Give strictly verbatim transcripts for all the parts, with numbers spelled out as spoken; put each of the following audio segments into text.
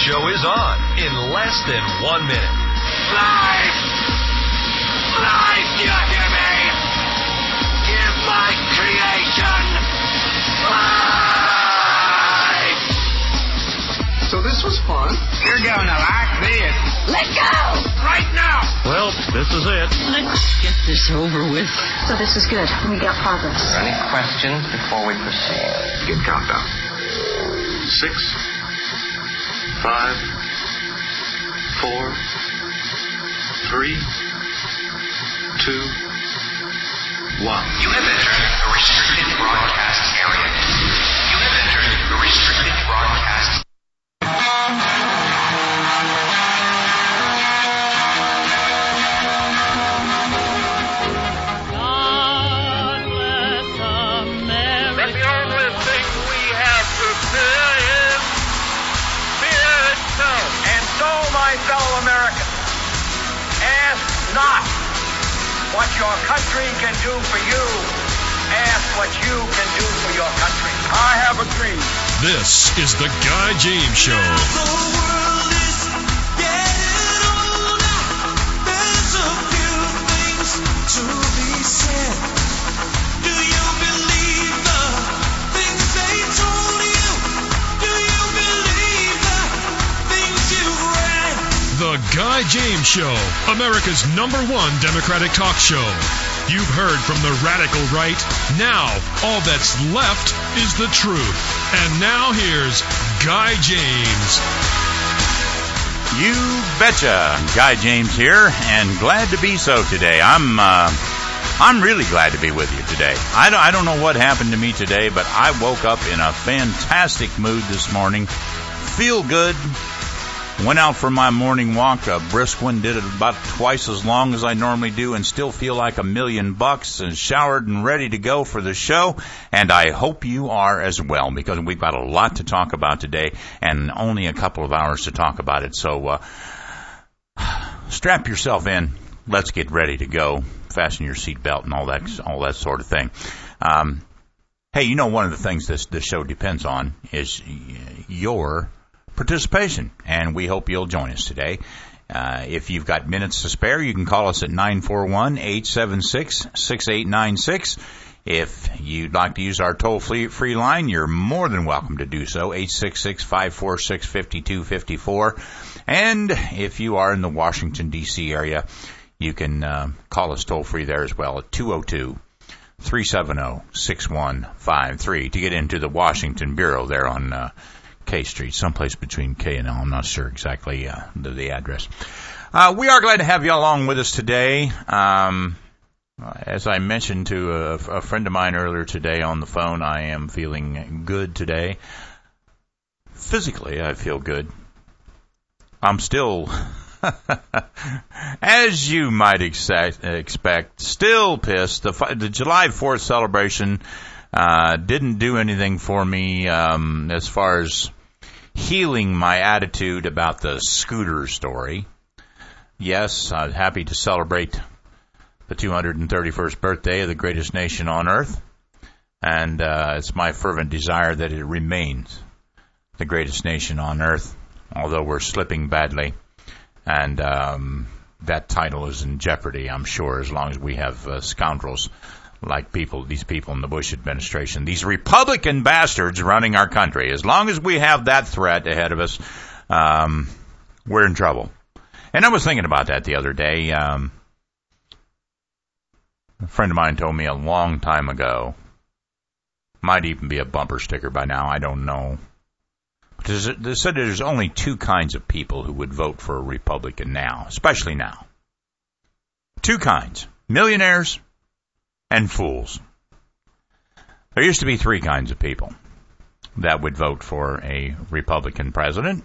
show is on in less than one minute. Life! Life, do you hear me? Give my creation life! So this was fun. You're going to like this. Let go! Right now! Well, this is it. Let's get this over with. So this is good. We got progress. Any questions before we proceed? Give countdown. Six, five, four, three, two, one. You have entered a restricted broadcast area. You have entered a restricted broadcast. God bless America. But the only thing we have to fear is fear itself. And so, my fellow Americans, ask not what your country can do for you. Ask what you can do for your country. I have a dream. This is the Guy James Show. The world is getting older. There's a few things to be said. Do you believe the things they told you? Do you believe the things you've read? The Guy James Show, America's number one Democratic talk show. You've heard from the radical right. Now, all that's left is the truth. And now here's Guy James. You betcha. Guy James here, and glad to be so today. I'm uh, I'm really glad to be with you today. I don't, I don't know what happened to me today, but I woke up in a fantastic mood this morning. Feel good. Went out for my morning walk, a brisk one, did it about twice as long as I normally do, and still feel like a million bucks, and showered and ready to go for the show. And I hope you are as well, because we've got a lot to talk about today and only a couple of hours to talk about it. So uh, strap yourself in. Let's get ready to go. Fasten your seatbelt and all that, all that sort of thing. Um, hey, you know, one of the things this this show depends on is your participation, and we hope you'll join us today. Uh, if you've got minutes to spare, you can call us at nine four one, eight seven six, six eight nine six. If you'd like to use our toll-free free line, you're more than welcome to do so, eight six six, five four six, five two five four. And if you are in the Washington, D C area, you can uh, call us toll-free there as well at two oh two, three seven oh, six one five three to get into the Washington Bureau there on uh, K Street, someplace between K and L. I'm not sure exactly uh, the, the address. Uh, we are glad to have you along with us today. Um, as I mentioned to a, a friend of mine earlier today on the phone, I am feeling good today. Physically, I feel good. I'm still, as you might expect, expect still pissed. The, the July fourth celebration uh, didn't do anything for me um, as far as healing my attitude about the scooter story. Yes, I'm happy to celebrate the two hundred thirty-first birthday of the greatest nation on earth, and uh, it's my fervent desire that it remains the greatest nation on earth, although we're slipping badly, and um, that title is in jeopardy, I'm sure, as long as we have uh, scoundrels like people, these people in the Bush administration, these Republican bastards running our country. As long as we have that threat ahead of us, um, we're in trouble. And I was thinking about that the other day. Um, a friend of mine told me a long time ago, might even be a bumper sticker by now, I don't know. They said there's only two kinds of people who would vote for a Republican now, especially now. Two kinds. Millionaires and fools. There used to be three kinds of people that would vote for a Republican president.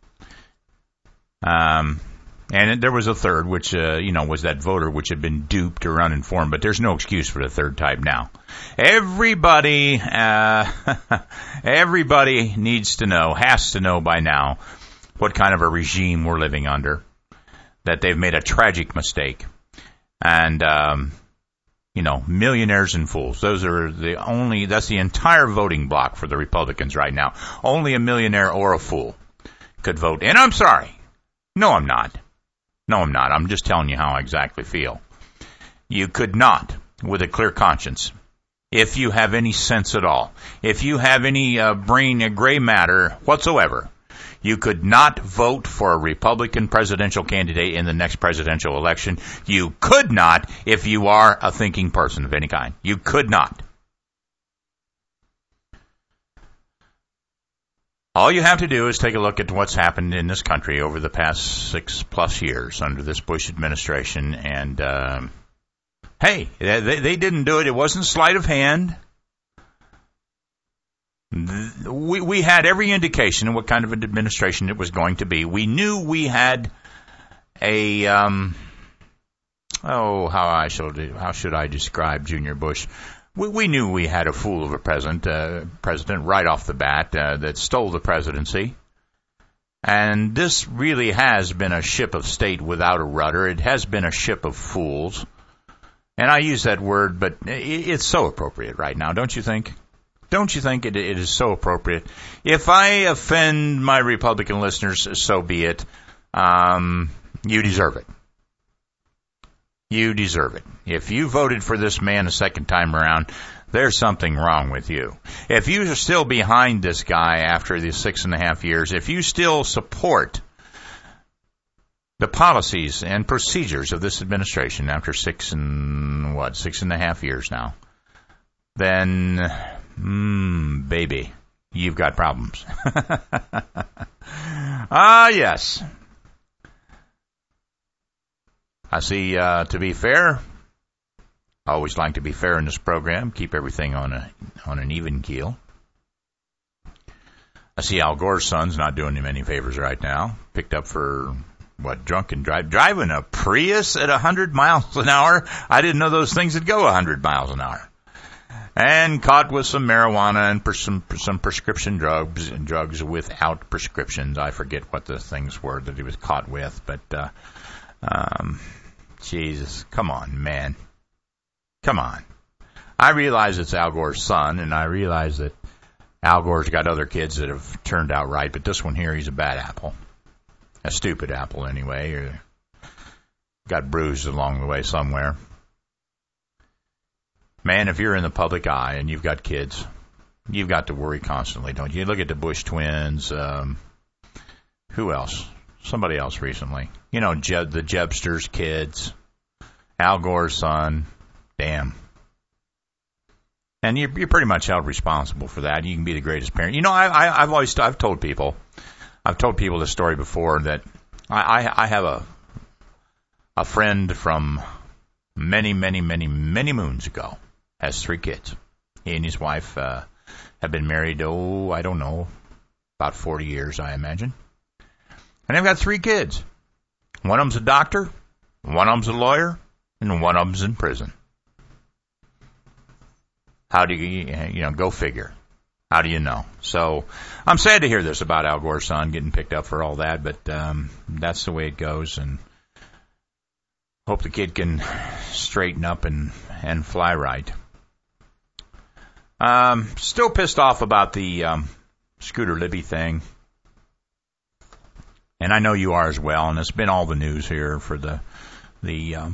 Um, and there was a third, which, uh, you know, was that voter which had been duped or uninformed, but there's no excuse for the third type now. Everybody, uh, everybody needs to know, has to know by now, what kind of a regime we're living under, that they've made a tragic mistake. And, um, you know, millionaires and fools. Those are the only, that's the entire voting block for the Republicans right now. Only a millionaire or a fool could vote. And I'm sorry. No, I'm not. No, I'm not. I'm just telling you how I exactly feel. You could not, with a clear conscience, if you have any sense at all, if you have any uh, brain uh, gray matter whatsoever, you could not vote for a Republican presidential candidate in the next presidential election. You could not if you are a thinking person of any kind. You could not. All you have to do is take a look at what's happened in this country over the past six plus years under this Bush administration. And, um, hey, they, they didn't do it. It wasn't sleight of hand. We, we had every indication of what kind of an administration it was going to be. We knew we had a, um, oh, how I should, how should I describe Junior Bush? We, we knew we had a fool of a president, uh, president right off the bat uh, that stole the presidency. And this really has been a ship of state without a rudder. It has been a ship of fools. And I use that word, but it's so appropriate right now, don't you think? Don't you think it, it is so appropriate? If I offend my Republican listeners, so be it. Um, you deserve it. You deserve it. If you voted for this man a second time around, there's something wrong with you. If you are still behind this guy after the six and a half years, if you still support the policies and procedures of this administration after six and, what, six and a half years now, then, mmm, baby, you've got problems. Ah, yes. I see, uh, to be fair, I always like to be fair in this program, keep everything on a on an even keel. I see Al Gore's son's not doing him any favors right now. Picked up for, what, drunken drive, driving a Prius at one hundred miles an hour. I didn't know those things would go one hundred miles an hour. And caught with some marijuana and per, some, some prescription drugs, drugs without prescriptions. I forget what the things were that he was caught with, but, uh, um, Jesus, come on, man. Come on. I realize it's Al Gore's son, and I realize that Al Gore's got other kids that have turned out right, but this one here, he's a bad apple. A stupid apple, anyway. Or got bruised along the way somewhere. Man, if you're in the public eye and you've got kids, you've got to worry constantly, don't you? You look at the Bush twins. Um, who else? Somebody else recently. You know, Jeb, the Jebster's kids. Al Gore's son. Damn. And you're, you're pretty much held responsible for that. You can be the greatest parent. You know, I, I, I've always, I've told people, I've told people this story before that I, I, I have a, a friend from many, many, many, many moons ago, has three kids. He and his wife uh, have been married, oh, I don't know, about forty years, I imagine. And they've got three kids. One of them's a doctor, one of them's a lawyer, and one of them's in prison. How do you, you know, go figure. How do you know? So I'm sad to hear this about Al Gore's son getting picked up for all that, but um, that's the way it goes, and hope the kid can straighten up and, and fly right. Um, still pissed off about the um, Scooter Libby thing. And I know you are as well, and it's been all the news here for the the um,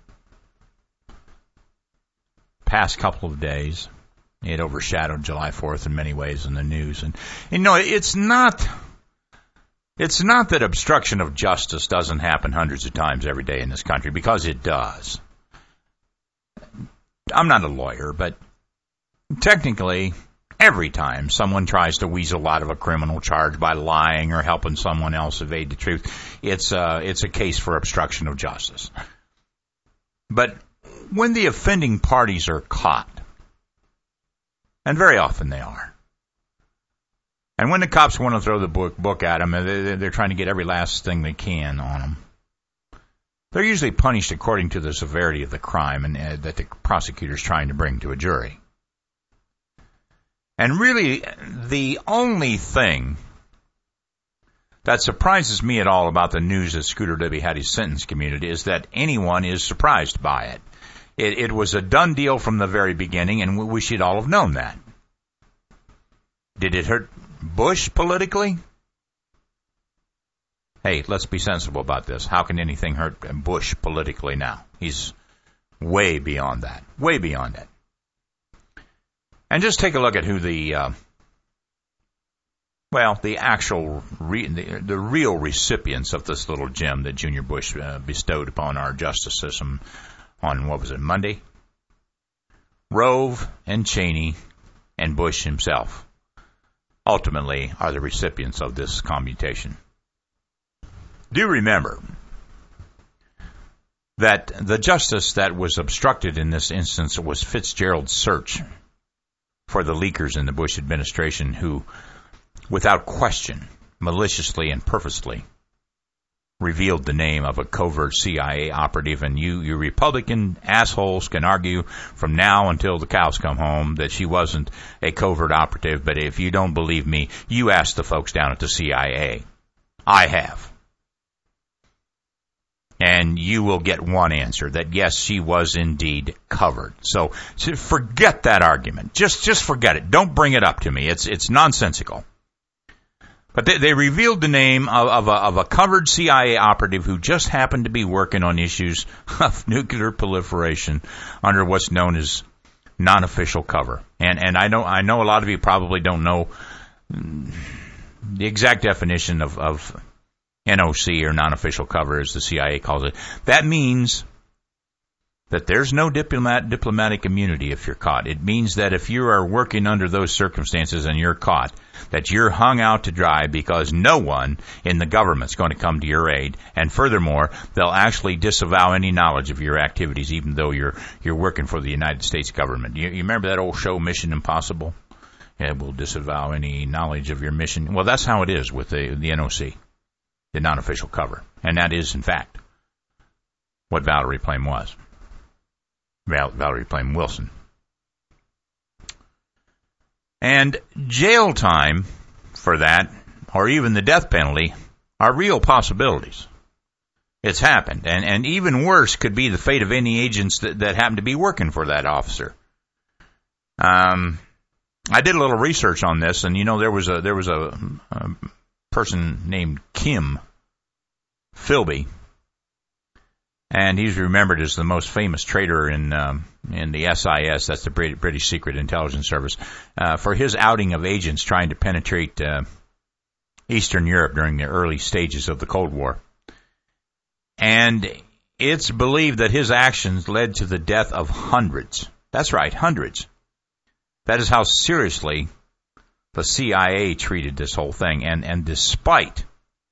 past couple of days. It overshadowed July fourth in many ways in the news. And, you know, it's not, it's not that obstruction of justice doesn't happen hundreds of times every day in this country, because it does. I'm not a lawyer, but technically, every time someone tries to weasel out of a criminal charge by lying or helping someone else evade the truth, it's a, it's a case for obstruction of justice. But when the offending parties are caught, and very often they are, and when the cops want to throw the book, book at them, they're trying to get every last thing they can on them, they're usually punished according to the severity of the crime and uh, that the prosecutor's trying to bring to a jury. And really, the only thing that surprises me at all about the news that Scooter Libby had his sentence commuted is that anyone is surprised by it. It, it was a done deal from the very beginning, and we should all have known that. Did it hurt Bush politically? Hey, let's be sensible about this. How can anything hurt Bush politically now? He's way beyond that. Way beyond that. And just take a look at who the, uh, well, the actual, re- the, the real recipients of this little gem that Junior Bush uh, bestowed upon our justice system on, what was it, Monday? Rove and Cheney and Bush himself ultimately are the recipients of this commutation. Do remember that the justice that was obstructed in this instance was Fitzgerald's search for the leakers in the Bush administration who, without question, maliciously and purposely revealed the name of a covert C I A operative. And you, you Republican assholes can argue from now until the cows come home that she wasn't a covert operative. But if you don't believe me, you ask the folks down at the C I A. I have. And you will get one answer, that yes, she was indeed covered. So, so forget that argument. Just just forget it. Don't bring it up to me. It's it's nonsensical. But they, they revealed the name of, of, a, of a covered C I A operative who just happened to be working on issues of nuclear proliferation under what's known as non-official cover. And and I know I know a lot of you probably don't know the exact definition of, of N O C, or non-official cover, as the C I A calls it. That means that there's no diplomat, diplomatic immunity if you're caught. It means that if you are working under those circumstances and you're caught, that you're hung out to dry because no one in the government's going to come to your aid. And furthermore, they'll actually disavow any knowledge of your activities, even though you're you're working for the United States government. You, you remember that old show, Mission Impossible? Yeah, we'll disavow any knowledge of your mission. Well, that's how it is with the, the N O C. The non-official cover. And that is, in fact, what Valerie Plame was. Val- Valerie Plame Wilson. And jail time for that, or even the death penalty, are real possibilities. It's happened. And, and even worse could be the fate of any agents that, that happen to be working for that officer. Um, I did a little research on this, and, you know, there was a, there was a, a person named Kim Philby, and he's remembered as the most famous traitor in um, in the S I S, that's the British Secret Intelligence Service, uh, for his outing of agents trying to penetrate uh, Eastern Europe during the early stages of the Cold War. And it's believed that his actions led to the death of hundreds. That's right, hundreds. That is how seriously the C I A treated this whole thing, and, and despite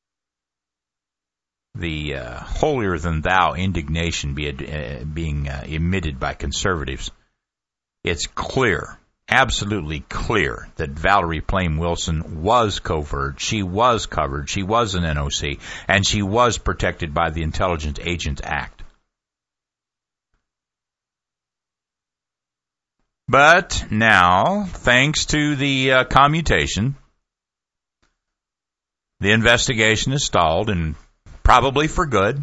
the uh, holier-than-thou indignation be, uh, being uh, emitted by conservatives, it's clear, absolutely clear, that Valerie Plame Wilson was covert, she was covered, she was an N O C, and she was protected by the Intelligence Agents Act. But now, thanks to the uh, commutation, the investigation is stalled, and probably for good.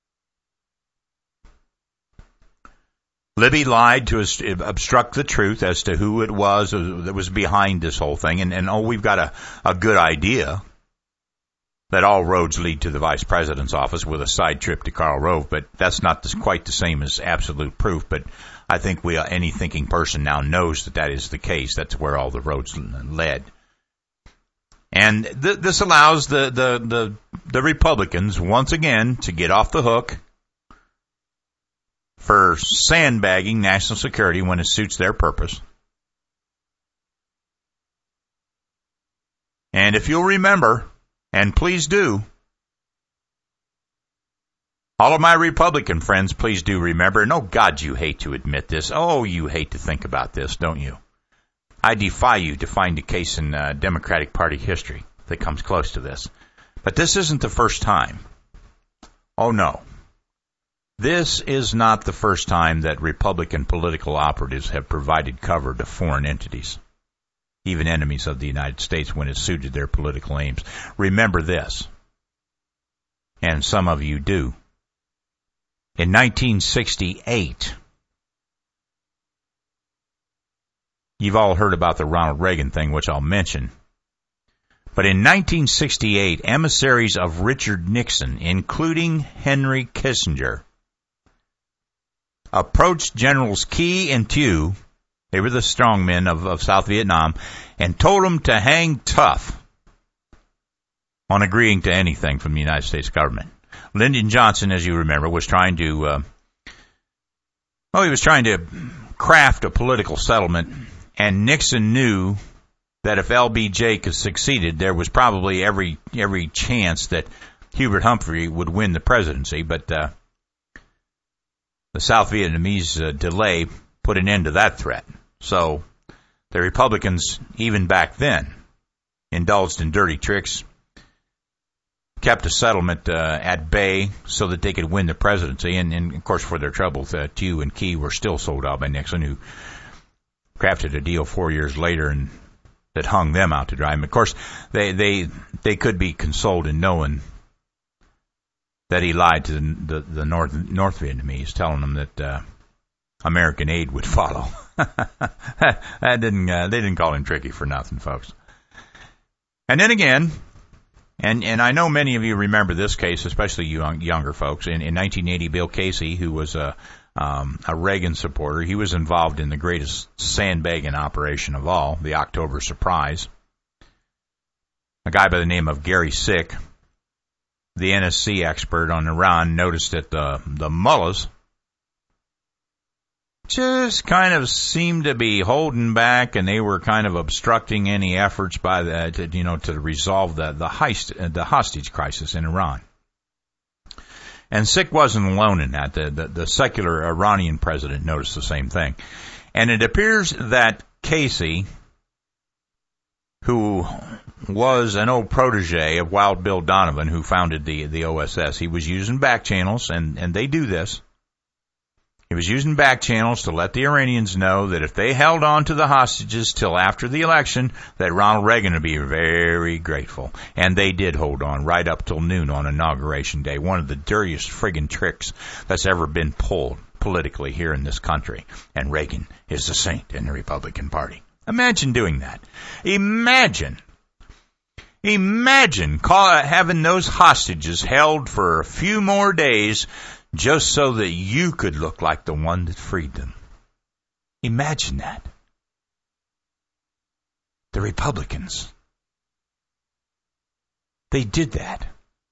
Libby lied to obstruct the truth as to who it was that was behind this whole thing. And, and oh, we've got a, a good idea that all roads lead to the vice president's office with a side trip to Karl Rove, but that's not this, quite the same as absolute proof. But I think we, any thinking person now knows that that is the case. That's where all the roads led. And th- this allows the, the, the, the Republicans, once again, to get off the hook for sandbagging national security when it suits their purpose. And if you'll remember, and please do, all of my Republican friends, please do remember, and oh God, you hate to admit this. Oh, you hate to think about this, don't you? I defy you to find a case in uh, Democratic Party history that comes close to this. But this isn't the first time. Oh no. This is not the first time that Republican political operatives have provided cover to foreign entities, even enemies of the United States, when it suited their political aims. Remember this, and some of you do. In nineteen sixty-eight, you've all heard about the Ronald Reagan thing, which I'll mention. But in nineteen sixty-eight, emissaries of Richard Nixon, including Henry Kissinger, approached Generals Key and Tew, they were the strongmen of, of South Vietnam, and told them to hang tough on agreeing to anything from the United States government. Lyndon Johnson, as you remember, was trying to, uh, well, he was trying to craft a political settlement, and Nixon knew that if L B J succeeded, there was probably every every chance that Hubert Humphrey would win the presidency, but uh, the South Vietnamese uh, delay put an end to that threat. So the Republicans, even back then, indulged in dirty tricks, kept a settlement uh, at bay so that they could win the presidency. And, and of course, for their troubles, uh, Tew and Key were still sold out by Nixon, who crafted a deal four years later and that hung them out to dry. And of course, they they they could be consoled in knowing that he lied to the the, the North North Vietnamese, telling them that uh, American aid would follow. that didn't uh, they didn't call him tricky for nothing, folks. And then again, and and I know many of you remember this case, especially you young, younger folks. In, in nineteen eighty, Bill Casey, who was a um, a Reagan supporter, he was involved in the greatest sandbagging operation of all, the October Surprise. A guy by the name of Gary Sick, the N S C expert on Iran, noticed that the the mullahs just kind of seemed to be holding back, and they were kind of obstructing any efforts by the to, you know to resolve the the heist the hostage crisis in Iran. And Sick wasn't alone in that. The, the the secular Iranian president noticed the same thing, and it appears that Casey, who was an old protege of Wild Bill Donovan, who founded the the O S S, he was using back channels, and and they do this. He was using back channels to let the Iranians know that if they held on to the hostages till after the election, that Ronald Reagan would be very grateful. And they did hold on right up till noon on Inauguration Day. One of the dirtiest friggin' tricks that's ever been pulled politically here in this country. And Reagan is the saint in the Republican Party. Imagine doing that. Imagine. Imagine call, having those hostages held for a few more days just so that you could look like the one that freed them. Imagine that. The Republicans. They did that.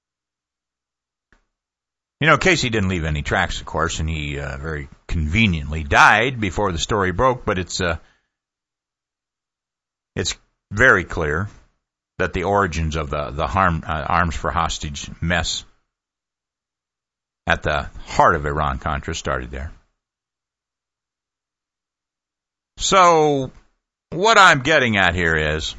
You know, Casey didn't leave any tracks, of course, and he uh, very conveniently died before the story broke, but it's uh, it's very clear that the origins of the, the harm, uh, Arms for Hostage mess at the heart of Iran-Contra started there. So, what I'm getting at here is,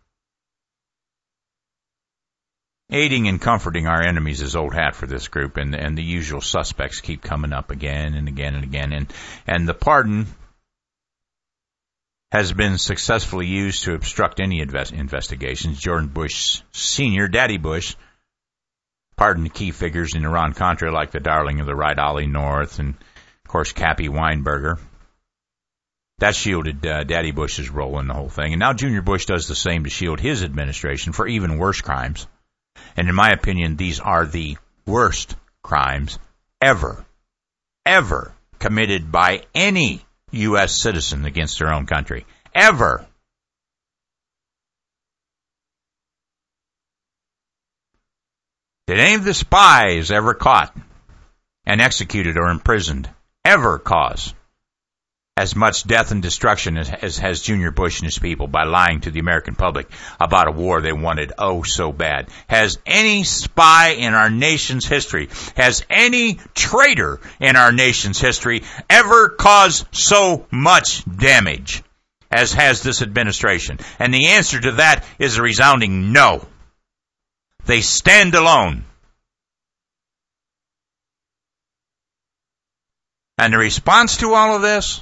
aiding and comforting our enemies is old hat for this group, and, and the usual suspects keep coming up again and again and again. And, and the pardon has been successfully used to obstruct any invest- investigations. George Bush Senior, Daddy Bush, pardoned key figures in Iran-Contra like the darling of the right, Ollie North, and, of course, Cappy Weinberger. That shielded uh, Daddy Bush's role in the whole thing. And now Junior Bush does the same to shield his administration for even worse crimes. And in my opinion, these are the worst crimes ever, ever committed by any U S citizen against their own country. Ever. Did any of the spies ever caught and executed or imprisoned ever cause as much death and destruction as, as has Junior Bush and his people by lying to the American public about a war they wanted oh so bad? Has any spy in our nation's history, has any traitor in our nation's history ever caused so much damage as has this administration? And the answer to that is a resounding no. They stand alone. And the response to all of this?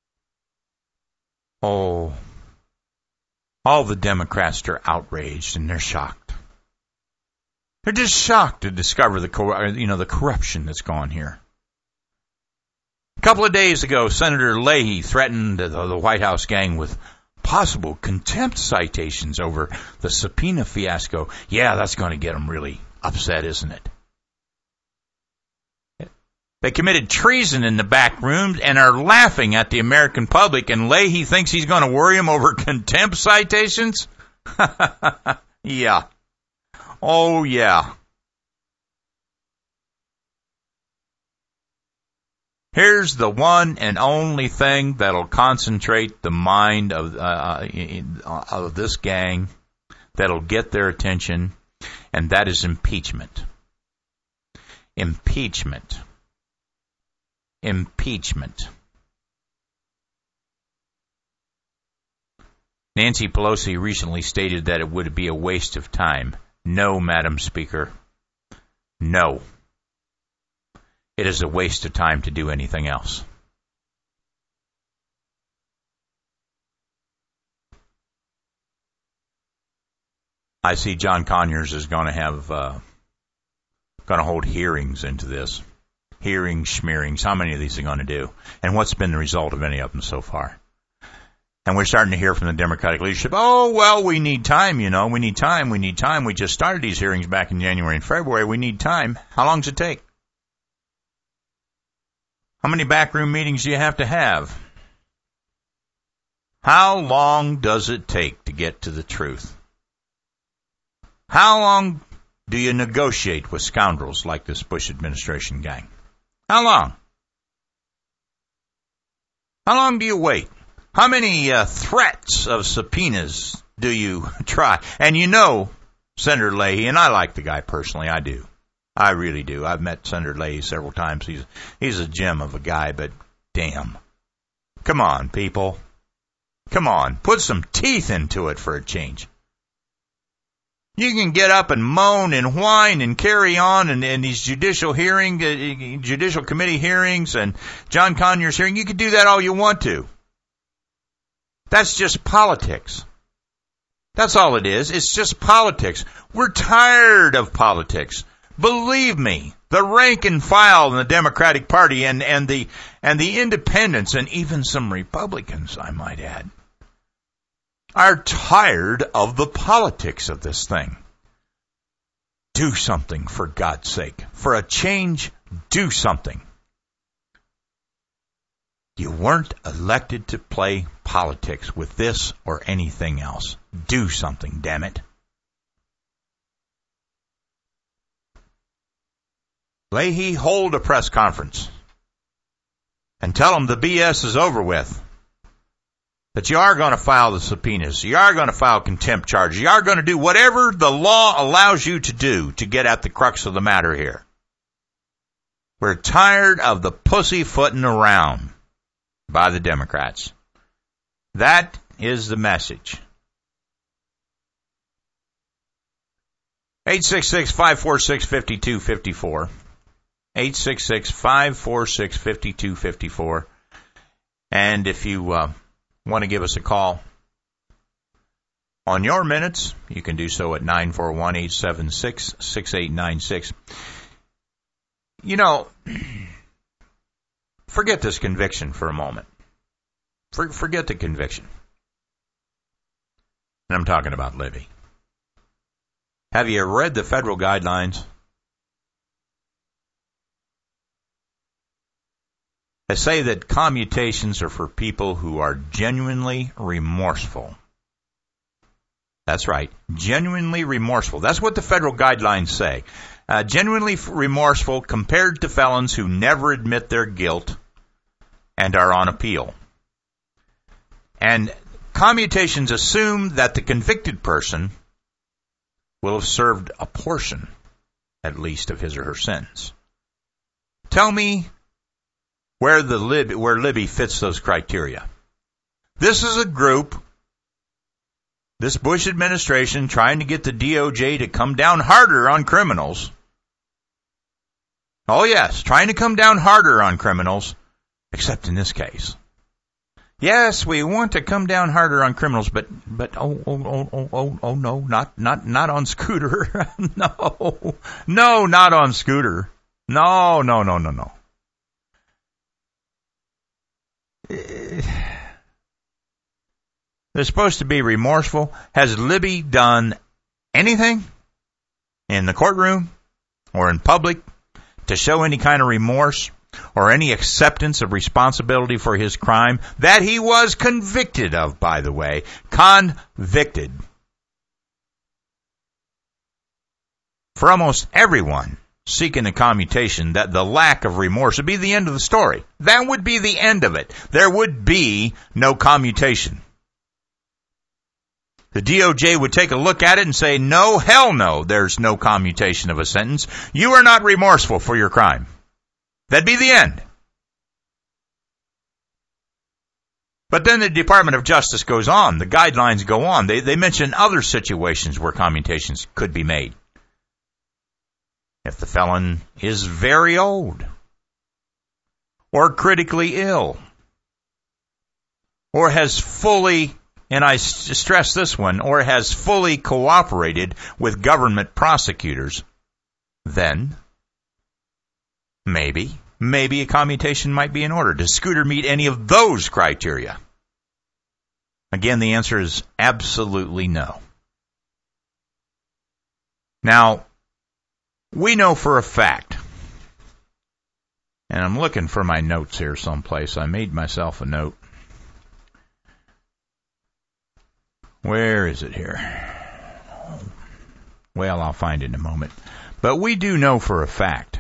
Oh, all the Democrats are outraged and they're shocked. They're just shocked to discover the you know the corruption that's gone here. A couple of days ago, Senator Leahy threatened the, the White House gang with possible contempt citations over the subpoena fiasco. Yeah, that's going to get them really upset, isn't it? They committed treason in the back rooms and are laughing at the American public, and Leahy thinks he's going to worry them over contempt citations? Yeah. Oh, yeah. Here's the one and only thing that'll concentrate the mind of, uh, of this gang, that'll get their attention, and that is impeachment. Impeachment. Impeachment. Nancy Pelosi recently stated that it would be a waste of time. No, Madam Speaker. No. It is a waste of time to do anything else. I see John Conyers is going to have, uh, going to hold hearings into this. Hearings, schmearings. How many of these are going to do? And what's been the result of any of them so far? And we're starting to hear from the Democratic leadership, oh, well, we need time, you know. We need time. We need time. We just started these hearings back in January and February. We need time. How long does it take? How many backroom meetings do you have to have? How long does it take to get to the truth? How long do you negotiate with scoundrels like this Bush administration gang? How long? How long do you wait? How many uh, threats of subpoenas do you try? And you know, Senator Leahy, and I like the guy personally, I do. I really do. I've met Senator Leahy several times. He's he's a gem of a guy, but damn. Come on, people. Come on. Put some teeth into it for a change. You can get up and moan and whine and carry on in, in these judicial hearing, uh, judicial committee hearings and John Conyers hearing. You can do that all you want to. That's just politics. That's all it is. It's just politics. We're tired of politics. Believe me, the rank and file in the Democratic Party and, and the and the independents and even some Republicans, I might add, are tired of the politics of this thing. Do something, for God's sake. For a change, do something. You weren't elected to play politics with this or anything else. Do something, damn it. Leahy, hold a press conference and tell them the B S is over with. That you are going to file the subpoenas. You are going to file contempt charges. You are going to do whatever the law allows you to do to get at the crux of the matter here. We're tired of the pussyfooting around by the Democrats. That is the message. eight six six, five four six, five two five four. eight six six, five four six, five two five four. And if you uh, want to give us a call on your minutes, you can do so at nine four one, eight seven six, six eight nine six. You know, forget this conviction for a moment. For, forget the conviction. And I'm talking about Libby. Have you read the federal guidelines? They say that commutations are for people who are genuinely remorseful. That's right, genuinely remorseful. That's what the federal guidelines say. Uh, genuinely remorseful compared to felons who never admit their guilt and are on appeal. And commutations assume that the convicted person will have served a portion, at least, of his or her sentence. Tell me where the Lib, where Libby fits those criteria. This is a group, this Bush administration, trying to get the D O J to come down harder on criminals. Oh yes, trying to come down harder on criminals, except in this case. Yes, we want to come down harder on criminals, but but oh oh oh oh oh, oh no, not not not on Scooter. no, no, not on Scooter. No, no, no, no, no. They're supposed to be remorseful. Has Libby done anything in the courtroom or in public to show any kind of remorse or any acceptance of responsibility for his crime that he was convicted of, by the way? Convicted. For almost everyone seeking a commutation, that the lack of remorse would be the end of the story. That would be the end of it. There would be no commutation. The D O J would take a look at it and say, no, hell no, there's no commutation of a sentence. You are not remorseful for your crime. That'd be the end. But then the Department of Justice goes on. The guidelines go on. They, they mention other situations where commutations could be made. If the felon is very old, or critically ill, or has fully, and I stress this one, or has fully cooperated with government prosecutors, then maybe, maybe a commutation might be in order. Does Scooter meet any of those criteria? Again, the answer is absolutely no. Now, we know for a fact, and I'm looking for my notes here someplace. I made myself a note. Where is it here? Well, I'll find it in a moment. But we do know for a fact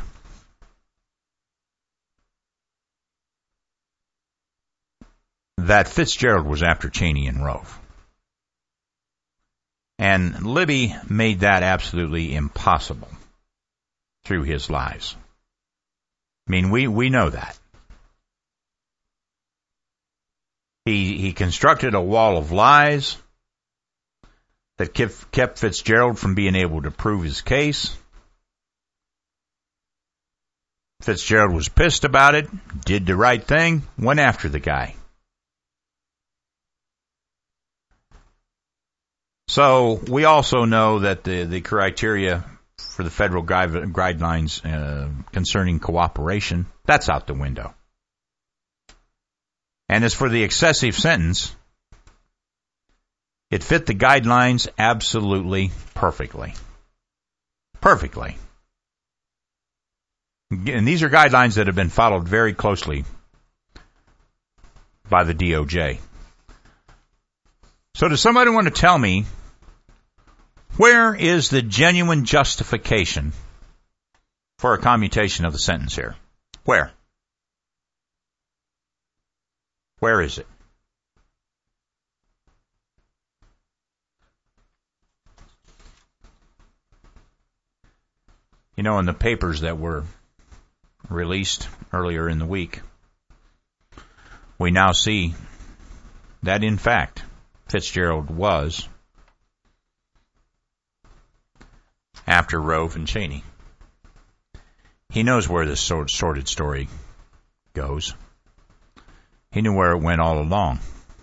that Fitzgerald was after Cheney and Rove. And Libby made that absolutely impossible through his lies. I mean, we, we know that. He he constructed a wall of lies that kept, kept Fitzgerald from being able to prove his case. Fitzgerald was pissed about it, did the right thing, went after the guy. So we also know that the, the criteria for the federal guide, guidelines uh, concerning cooperation, that's out the window. And as for the excessive sentence, it fit the guidelines absolutely perfectly. Perfectly. And these are guidelines that have been followed very closely by the D O J. So does somebody want to tell me, where is the genuine justification for a commutation of the sentence here? Where? Where is it? You know, in the papers that were released earlier in the week, we now see that, in fact, Fitzgerald was after Rove and Cheney. He knows where this sordid story goes. He knew where it went all along.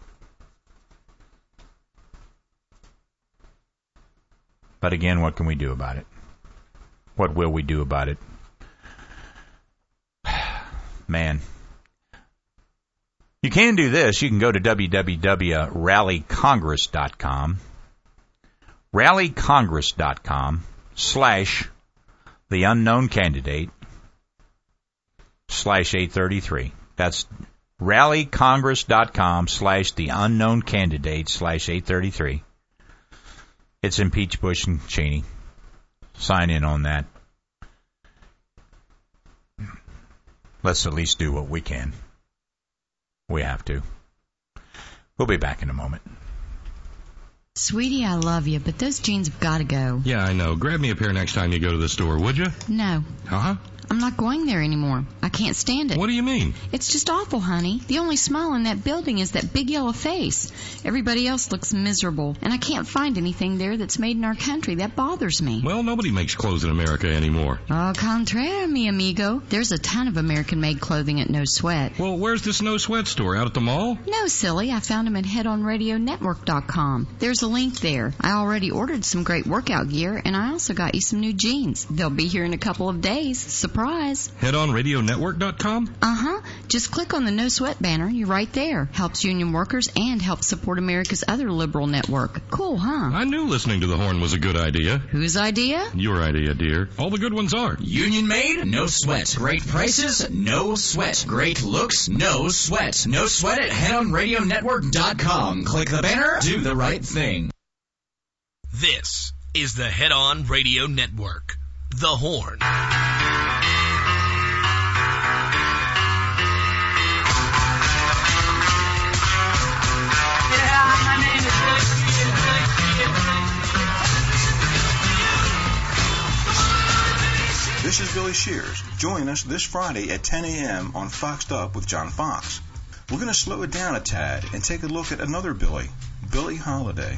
But again, what can we do about it? What will we do about it? Man. You can do this. You can go to w w w dot rally congress dot com. rally congress dot com slash the unknown candidate slash eight thirty-three. That's rally congress dot com slash the unknown candidate slash eight thirty-three. It's impeach Bush and Cheney. Sign in on that. Let's at least do what we can. We have to. We'll be back in a moment. Sweetie, I love you, but those jeans have got to go. Yeah, I know. Grab me a pair next time you go to the store, would you? No. Uh-huh. I'm not going there anymore. I can't stand it. What do you mean? It's just awful, honey. The only smile in that building is that big yellow face. Everybody else looks miserable, and I can't find anything there that's made in our country. That bothers me. Well, nobody makes clothes in America anymore. Au contraire, mi amigo. There's a ton of American-made clothing at No Sweat. Well, where's this No Sweat store? Out at the mall? No, silly. I found them at head on radio network dot com. There's There's a link there. I already ordered some great workout gear, and I also got you some new jeans. They'll be here in a couple of days. Surprise. head on radio network dot com? Uh-huh. Just click on the No Sweat banner. You're right there. Helps union workers and helps support America's other liberal network. Cool, huh? I knew listening to the horn was a good idea. Whose idea? Your idea, dear. All the good ones are. Union made, no sweat. Great prices, no sweat. Great looks, no sweat. No sweat at head on radio network dot com. Click the banner, do the right thing. This is the Head On Radio Network, The Horn. This is Billy Shears. Join us this Friday at ten a.m. on Foxed Up with John Fox. We're going to slow it down a tad and take a look at another Billy, Billie Holiday.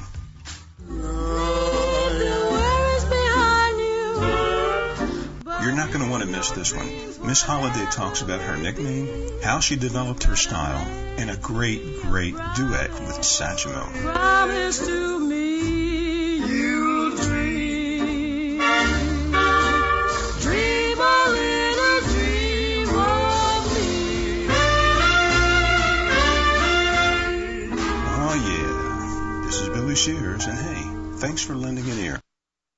You're not going to want to miss this one. Miss Holiday talks about her nickname, how she developed her style, and a great, great duet with Satchmo. Promise to me you'll dream, dream a little dream of me. Oh yeah, this is Billy Shears, and hey, thanks for lending an ear.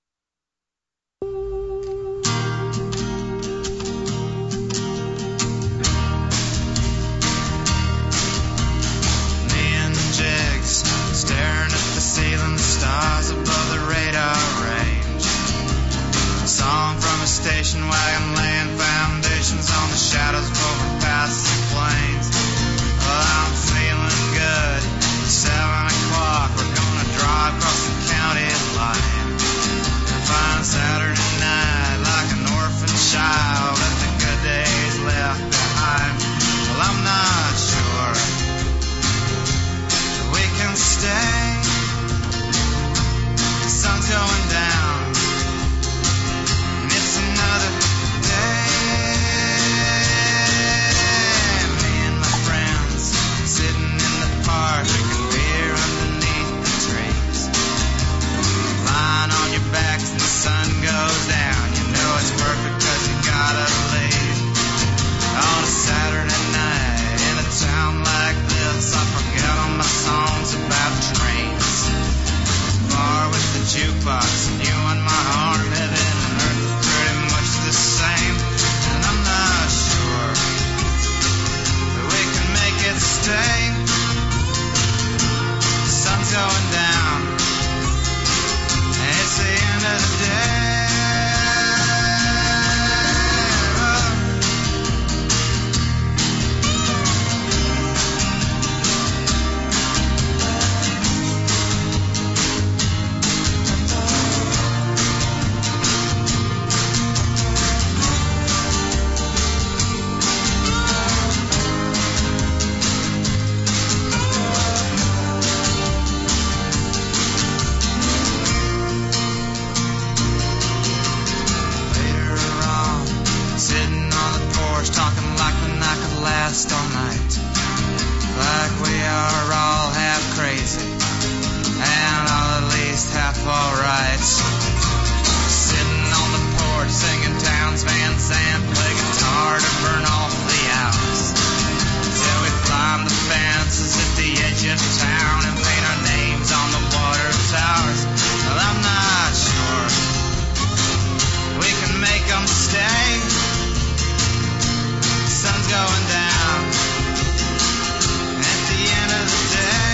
Staring at the ceiling, stars above the radar range. A song from a station wagon laying foundations on the shadows of overpasses planes. Well, I'm feeling good. Seven o'clock, we're gonna drive across the county line. Fine Saturday night, like an orphan child, let the good days left behind. Well, I'm not sure we can stay. The sun's going down, and it's another day. Me and my friends sitting in the park, drinking beer underneath the trees. Lying on your backs and the sun goes down. You know it's perfect 'cause you gotta leave. On a Saturday night in a town like this, I forget all my songs about trains. Bar with the jukebox and you on my arm, heaven and earth is pretty much the same. And I'm not sure that we can make it stay. The sun's going down, and it's the end of the day. All night, like we are all half crazy and all at least half alright. Sitting on the porch singing Townes Van Zandt, play guitar to burn off the hours. Till we climb the fences at the edge of town and paint our names on the water towers. Well, I'm not sure we can make them stay. The sun's going down at the end of the day.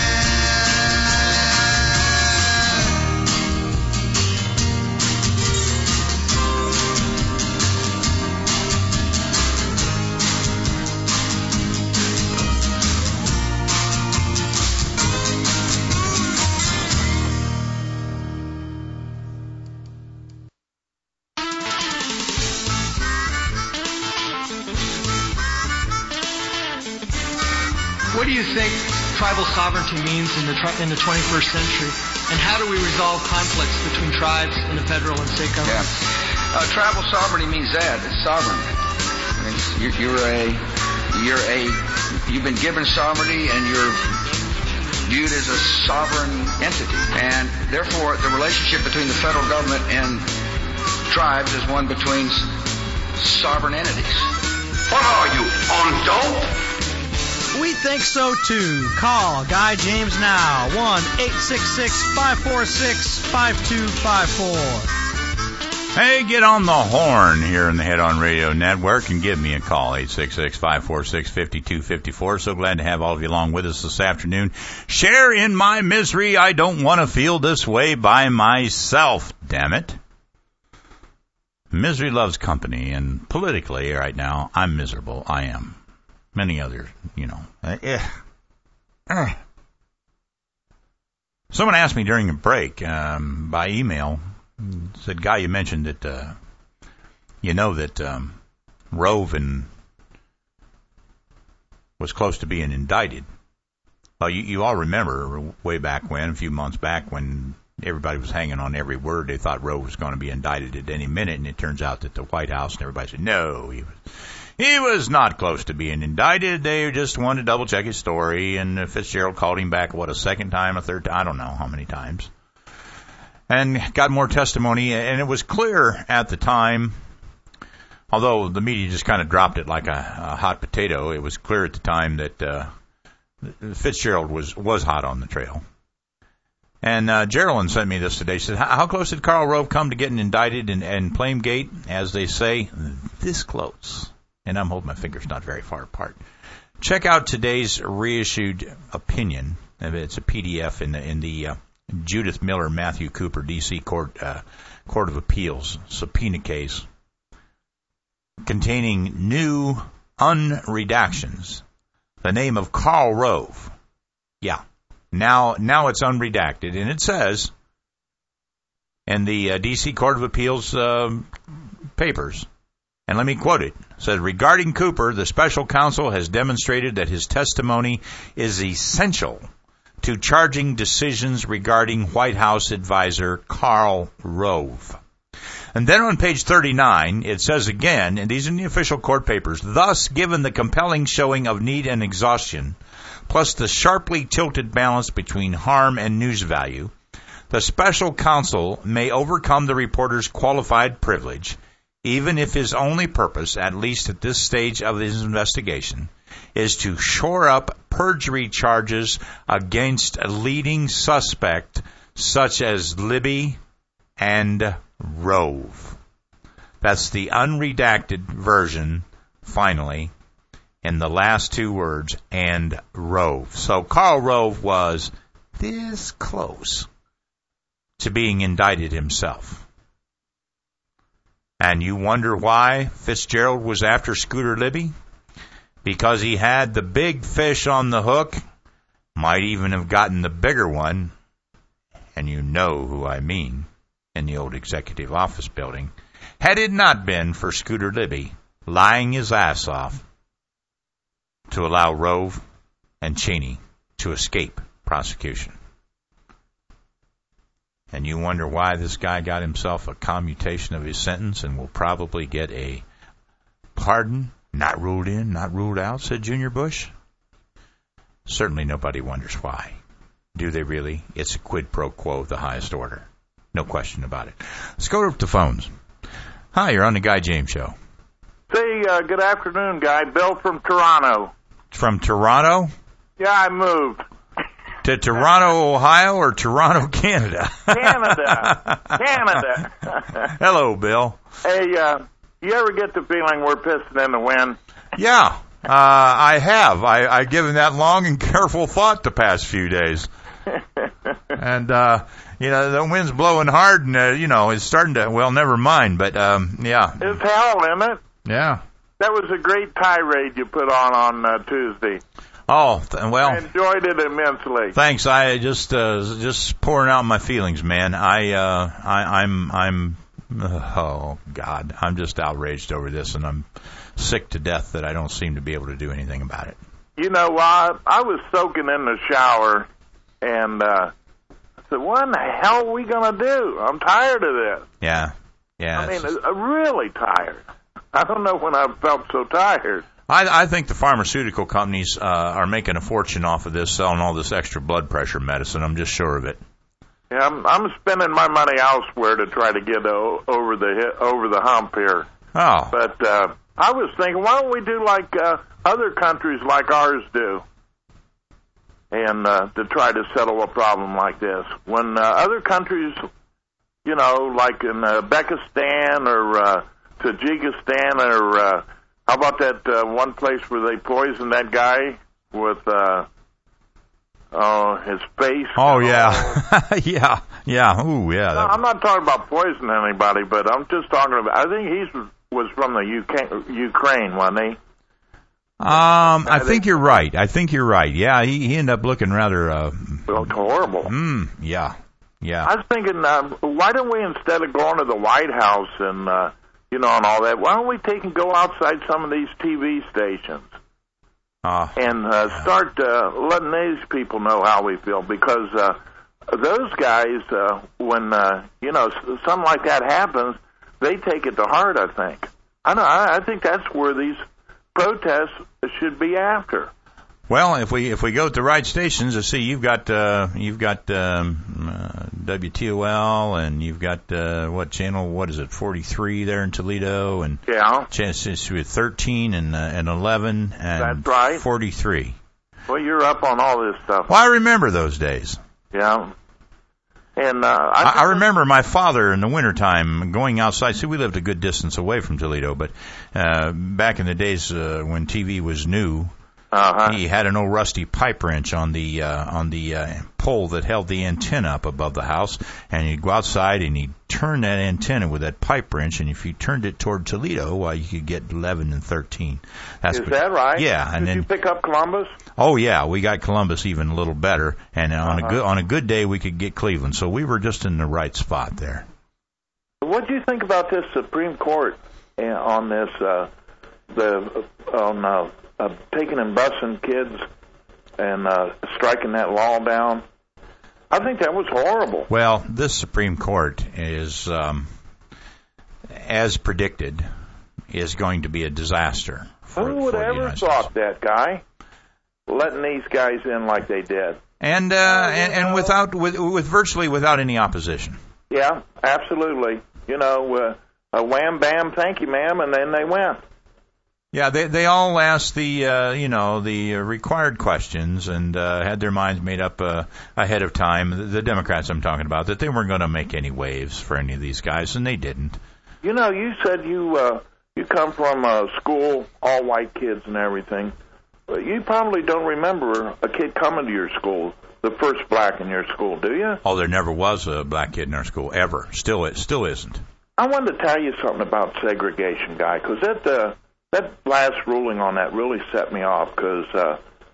What do you think tribal sovereignty means in the tri- in the twenty-first century, and how do we resolve conflicts between tribes and the federal and state governments? Yeah. Uh, tribal sovereignty means that it's sovereign. I mean, you're, you're a you're a you've been given sovereignty, and you're viewed as a sovereign entity. And therefore, the relationship between the federal government and tribes is one between s- sovereign entities. What are you, on dope? We think so too. Call Guy James now. one eight six six, five four six, five two five four. Hey, get on the horn here in the Head On Radio Network and give me a call, eight six six, five four six, five two five four. So glad to have all of you along with us this afternoon. Share in my misery. I don't want to feel this way by myself, damn it. Misery loves company, and politically right now, I'm miserable. I am. Many others, you know. Uh, eh. Uh. Someone asked me during a break um, by email, said, Guy, you mentioned that, uh, you know, that um, Rove and was close to being indicted. Well, you, you all remember way back when, a few months back, when everybody was hanging on every word. They thought Rove was going to be indicted at any minute, and it turns out that the White House and everybody said, no, he was, he was not close to being indicted. They just wanted to double-check his story, and Fitzgerald called him back, what, a second time, a third time? I don't know how many times. And got more testimony, and it was clear at the time, although the media just kind of dropped it like a, a hot potato, it was clear at the time that uh, Fitzgerald was, was hot on the trail. And uh, Geraldine sent me this today. She said, how close did Karl Rove come to getting indicted in, in Flamegate? As they say, this close. And I'm holding my fingers not very far apart. Check out today's reissued opinion. It's a P D F in the, in the uh, Judith Miller, Matthew Cooper, D C Court, uh, Court of Appeals subpoena case containing new unredactions. The name of Karl Rove. Yeah. Now, now it's unredacted, and it says in the uh, D C Court of Appeals uh, papers, and let me quote it, it says, regarding Cooper, the special counsel has demonstrated that his testimony is essential to charging decisions regarding White House advisor Karl Rove. And then on page thirty-nine, it says again, and these are in the official court papers, thus, given the compelling showing of need and exhaustion, plus the sharply tilted balance between harm and news value, the special counsel may overcome the reporter's qualified privilege, even if his only purpose, at least at this stage of his investigation, is to shore up perjury charges against a leading suspect such as Libby and Rove. That's the unredacted version, finally, in the last two words, and Rove. So Karl Rove was this close to being indicted himself. And you wonder why Fitzgerald was after Scooter Libby? Because he had the big fish on the hook, might even have gotten the bigger one, and you know who I mean, in the old executive office building, had it not been for Scooter Libby lying his ass off to allow Rove and Cheney to escape prosecution. And you wonder why this guy got himself a commutation of his sentence and will probably get a pardon. Not ruled in, not ruled out, said Junior Bush. Certainly nobody wonders why. Do they really? It's a quid pro quo of the highest order. No question about it. Let's go to the phones. Hi, you're on the Guy James Show. Say, uh, good afternoon, Guy. Bill from Toronto. From Toronto? Yeah, I moved. To Toronto, Ohio, or Toronto, Canada? Canada. Canada. Hello, Bill. Hey, uh, you ever get the feeling we're pissing in the wind? Yeah, uh, I have. I, I've given that long and careful thought the past few days. And, uh, you know, the wind's blowing hard, and, uh, you know, it's starting to, well, never mind, but, um, yeah. It's hell, isn't it? Yeah. That was a great tirade you put on on uh, Tuesday. Oh, th- well. I enjoyed it immensely. Thanks. I just, uh, just pouring out my feelings, man. I, uh, I, I'm, I'm, oh, God, I'm just outraged over this, and I'm sick to death that I don't seem to be able to do anything about it. You know, I, I was soaking in the shower, and uh, I said, what in the hell are we going to do? I'm tired of this. Yeah, yeah. I mean, I'm really tired. I don't know when I've felt so tired. I, I think the pharmaceutical companies uh, are making a fortune off of this, selling all this extra blood pressure medicine. I'm just sure of it. Yeah, I'm, I'm spending my money elsewhere to try to get o- over the hit, over the hump here. Oh. But uh, I was thinking, why don't we do like uh, other countries like ours do, and uh, to try to settle a problem like this? When uh, other countries, you know, like in uh, Uzbekistan or uh, Tajikistan, or uh, how about that uh, one place where they poisoned that guy with uh, oh his face? Oh yeah, yeah, yeah. Ooh, yeah. No, I'm not talking about poisoning anybody, but I'm just talking about. I think he was from the U K, Ukraine, wasn't he? Um, I think you're right. I think you're right. Yeah, he, he ended up looking rather uh, well, horrible. Mm, yeah, yeah. I was thinking, uh, why don't we, instead of going to the White House and uh, you know and all that, why don't we take and go outside some of these T V stations uh, and uh, start uh, letting these people know how we feel? Because uh, those guys, uh, when uh, you know something like that happens, they take it to heart. I think. I know. I, I think that's where these protests should be after. Well, if we if we go to the right stations, I see you've got uh, you've got um, uh, W T O L, and you've got uh, what channel? What is it? forty-three there in Toledo, and yeah, chances with thirteen and uh, and eleven and that's right. forty-three. Well, you're up on all this stuff. Well, I remember those days. Yeah. And uh, I, I, I remember my father in the wintertime going outside. See, we lived a good distance away from Toledo, but uh, back in the days uh, when T V was new, uh-huh. he had an old rusty pipe wrench on the uh, on the uh, pole that held the antenna up above the house, and he'd go outside and he'd turn that antenna with that pipe wrench, and if you turned it toward Toledo, well, you could get eleven and thirteen. That's Is what, that right? Yeah. Did and then, you pick up Columbus? Oh yeah, we got Columbus even a little better, and on uh-huh. a good on a good day we could get Cleveland. So we were just in the right spot there. What do you think about this Supreme Court on this uh, the on uh, uh, taking and busing kids and uh, striking that law down? I think that was horrible. Well, this Supreme Court is, um, as predicted, is going to be a disaster. For, Who would for ever thought that guy letting these guys in like they did? And uh, and, and without with, with virtually without any opposition. Yeah, absolutely. You know, uh, a wham bam, thank you, ma'am, and then they went. Yeah, they they all asked the uh, you know the required questions and uh, had their minds made up uh, ahead of time. The, the Democrats I'm talking about, that they weren't going to make any waves for any of these guys, and they didn't. You know, you said you uh, you come from a school, all white kids and everything. You probably don't remember a kid coming to your school, the first black in your school, do you? Oh, there never was a black kid in our school, ever. Still, it still isn't. I wanted to tell you something about segregation, Guy, because that, uh, that last ruling on that really set me off, because, uh,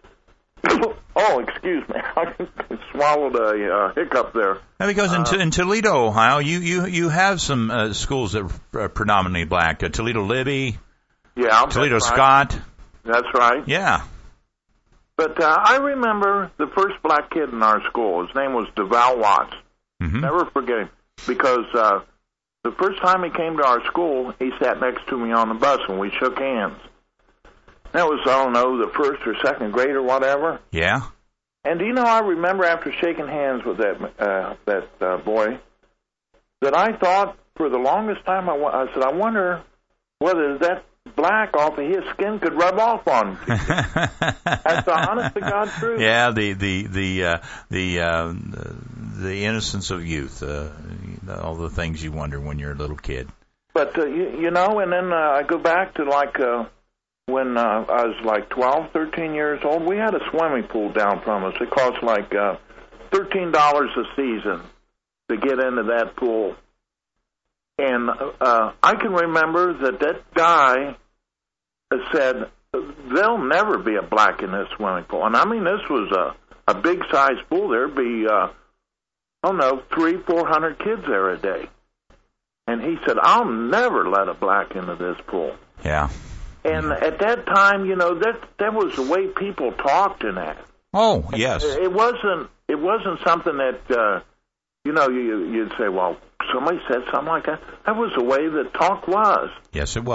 oh, excuse me, I swallowed a uh, hiccup there. Now, because in, uh, in Toledo, Ohio, you, you, you have some uh, schools that are predominantly black. Uh, Toledo Libby, yeah, Toledo right. Scott. That's right. Yeah. But uh, I remember the first black kid in our school. His name was DeVal Watts. Mm-hmm. Never forget him. Because uh, the first time he came to our school, he sat next to me on the bus and we shook hands. That was, I don't know, the first or second grade or whatever. Yeah. And do you know, I remember after shaking hands with that uh, that uh, boy, that I thought for the longest time, I, I said, I wonder whether that black off of his skin could rub off on people. That's the honest to God truth. Yeah, the the the uh, the, uh, the innocence of youth, uh, all the things you wonder when you're a little kid. But uh, you, you know, and then uh, I go back to like uh, when uh, I was like twelve, thirteen years old. We had a swimming pool down from us. It cost like uh, thirteen dollars a season to get into that pool. And uh, I can remember that that guy said, there'll never be a black in this swimming pool. And I mean, this was a, a big-sized pool. There'd be, uh, I don't know, three, four hundred kids there a day. And he said, I'll never let a black into this pool. Yeah. And at that time, you know, that that was the way people talked in that. Oh, yes. It wasn't, it wasn't something that, uh, you know, you, you'd say, well, somebody said something like that. That was the way that talk was. Yes, it was.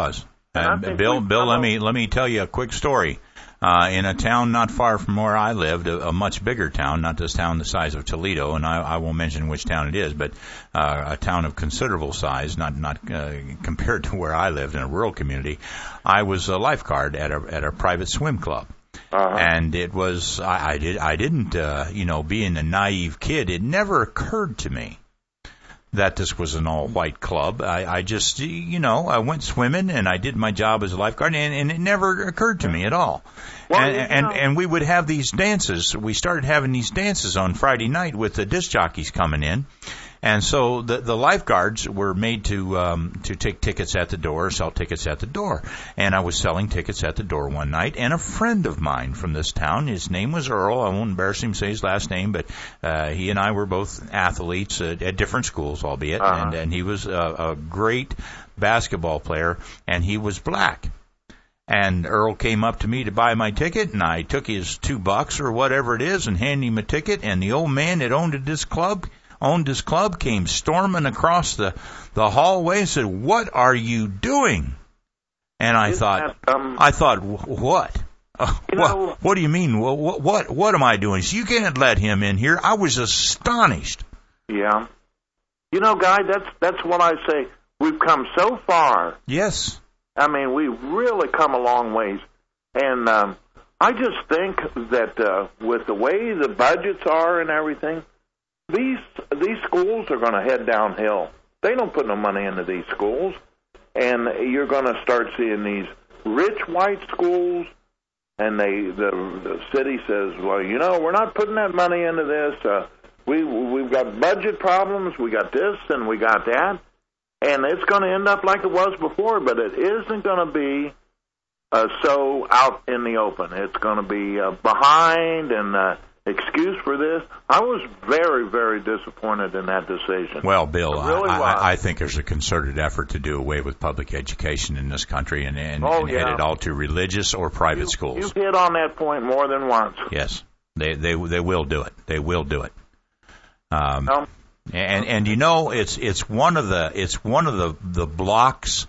Uh, Bill, Bill, let me let me tell you a quick story. Uh, in a town not far from where I lived, a, a much bigger town, not this town the size of Toledo, and I, I won't mention which town it is, but uh, a town of considerable size, not not uh, compared to where I lived in a rural community. I was a lifeguard at a at a private swim club. Uh-huh. And it was I, I did I didn't uh, you know, being a naive kid, it never occurred to me that this was an all-white club. I, I just, you know, I went swimming and I did my job as a lifeguard, and, and it never occurred to me at all. Well, and, and and we would have these dances. We started having these dances on Friday night with the disc jockeys coming in. And so the the lifeguards were made to um, to take tickets at the door, sell tickets at the door. And I was selling tickets at the door one night, and a friend of mine from this town, his name was Earl. I won't embarrass him to say his last name, but uh, he and I were both athletes at, at different schools, albeit. Uh-huh. And, and he was a, a great basketball player, and he was black. And Earl came up to me to buy my ticket, and I took his two bucks or whatever it is and handed him a ticket. And the old man that owned this club owned this club came storming across the, the hallway and said, "What are you doing?" And I Isn't thought, that, um, I thought, what? Uh, what? Know, what do you mean? What, what? What am I doing? So you can't let him in here. I was astonished. Yeah. You know, Guy, that's that's what I say. We've come so far. Yes. I mean, we've really come a long ways. And um, I just think that uh, with the way the budgets are and everything, These these schools are going to head downhill. They don't put no money into these schools, and you're going to start seeing these rich white schools, and they the, the city says, well, you know, we're not putting that money into this. Uh, we we've got budget problems. We got this and we got that, and it's going to end up like it was before. But it isn't going to be uh, so out in the open. It's going to be uh, behind and. Uh, Excuse for this. I was very, very disappointed in that decision. Well, Bill, I, really I, I, I think there's a concerted effort to do away with public education in this country and, and, oh, and yeah. head it all to religious or private you, schools. You've hit on that point more than once. Yes, they they they will do it. They will do it. Um, um, and and you know, it's it's one of the it's one of the the blocks.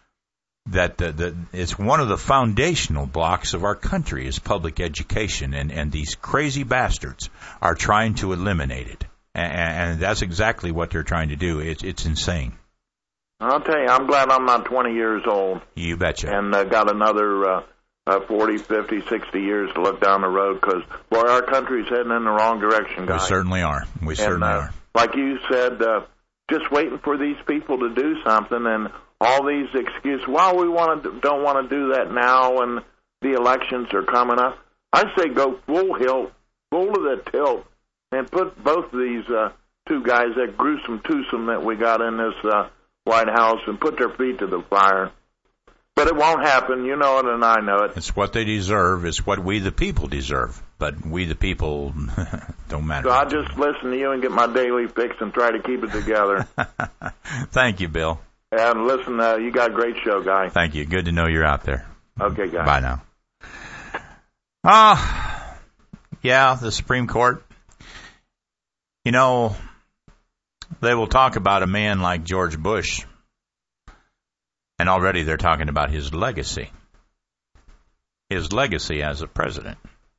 That the, the it's one of the foundational blocks of our country is public education, and, and these crazy bastards are trying to eliminate it, and, and that's exactly what they're trying to do. It's it's insane. I'll tell you, I'm glad I'm not twenty years old. You betcha. And uh, got another uh, uh, forty, fifty, sixty years to look down the road, because boy, our country's heading in the wrong direction, guys. We certainly are. We and, certainly uh, are. Like you said, uh, just waiting for these people to do something, and all these excuses, well, we want to, don't want to do that now, and the elections are coming up. I say go full hilt, full to the tilt, and put both of these uh, two guys, that gruesome twosome that we got in this uh, White House, and put their feet to the fire. But it won't happen. You know it, and I know it. It's what they deserve. It's what we the people deserve. But we the people don't matter. So I just listen to you and get my daily fix and try to keep it together. Thank you, Bill. And listen, uh, you got a great show, Guy. Thank you. Good to know you're out there. Okay, guys. Bye now. Ah, uh, yeah, the Supreme Court. You know, they will talk about a man like George Bush, and already they're talking about his legacy. His legacy as a president.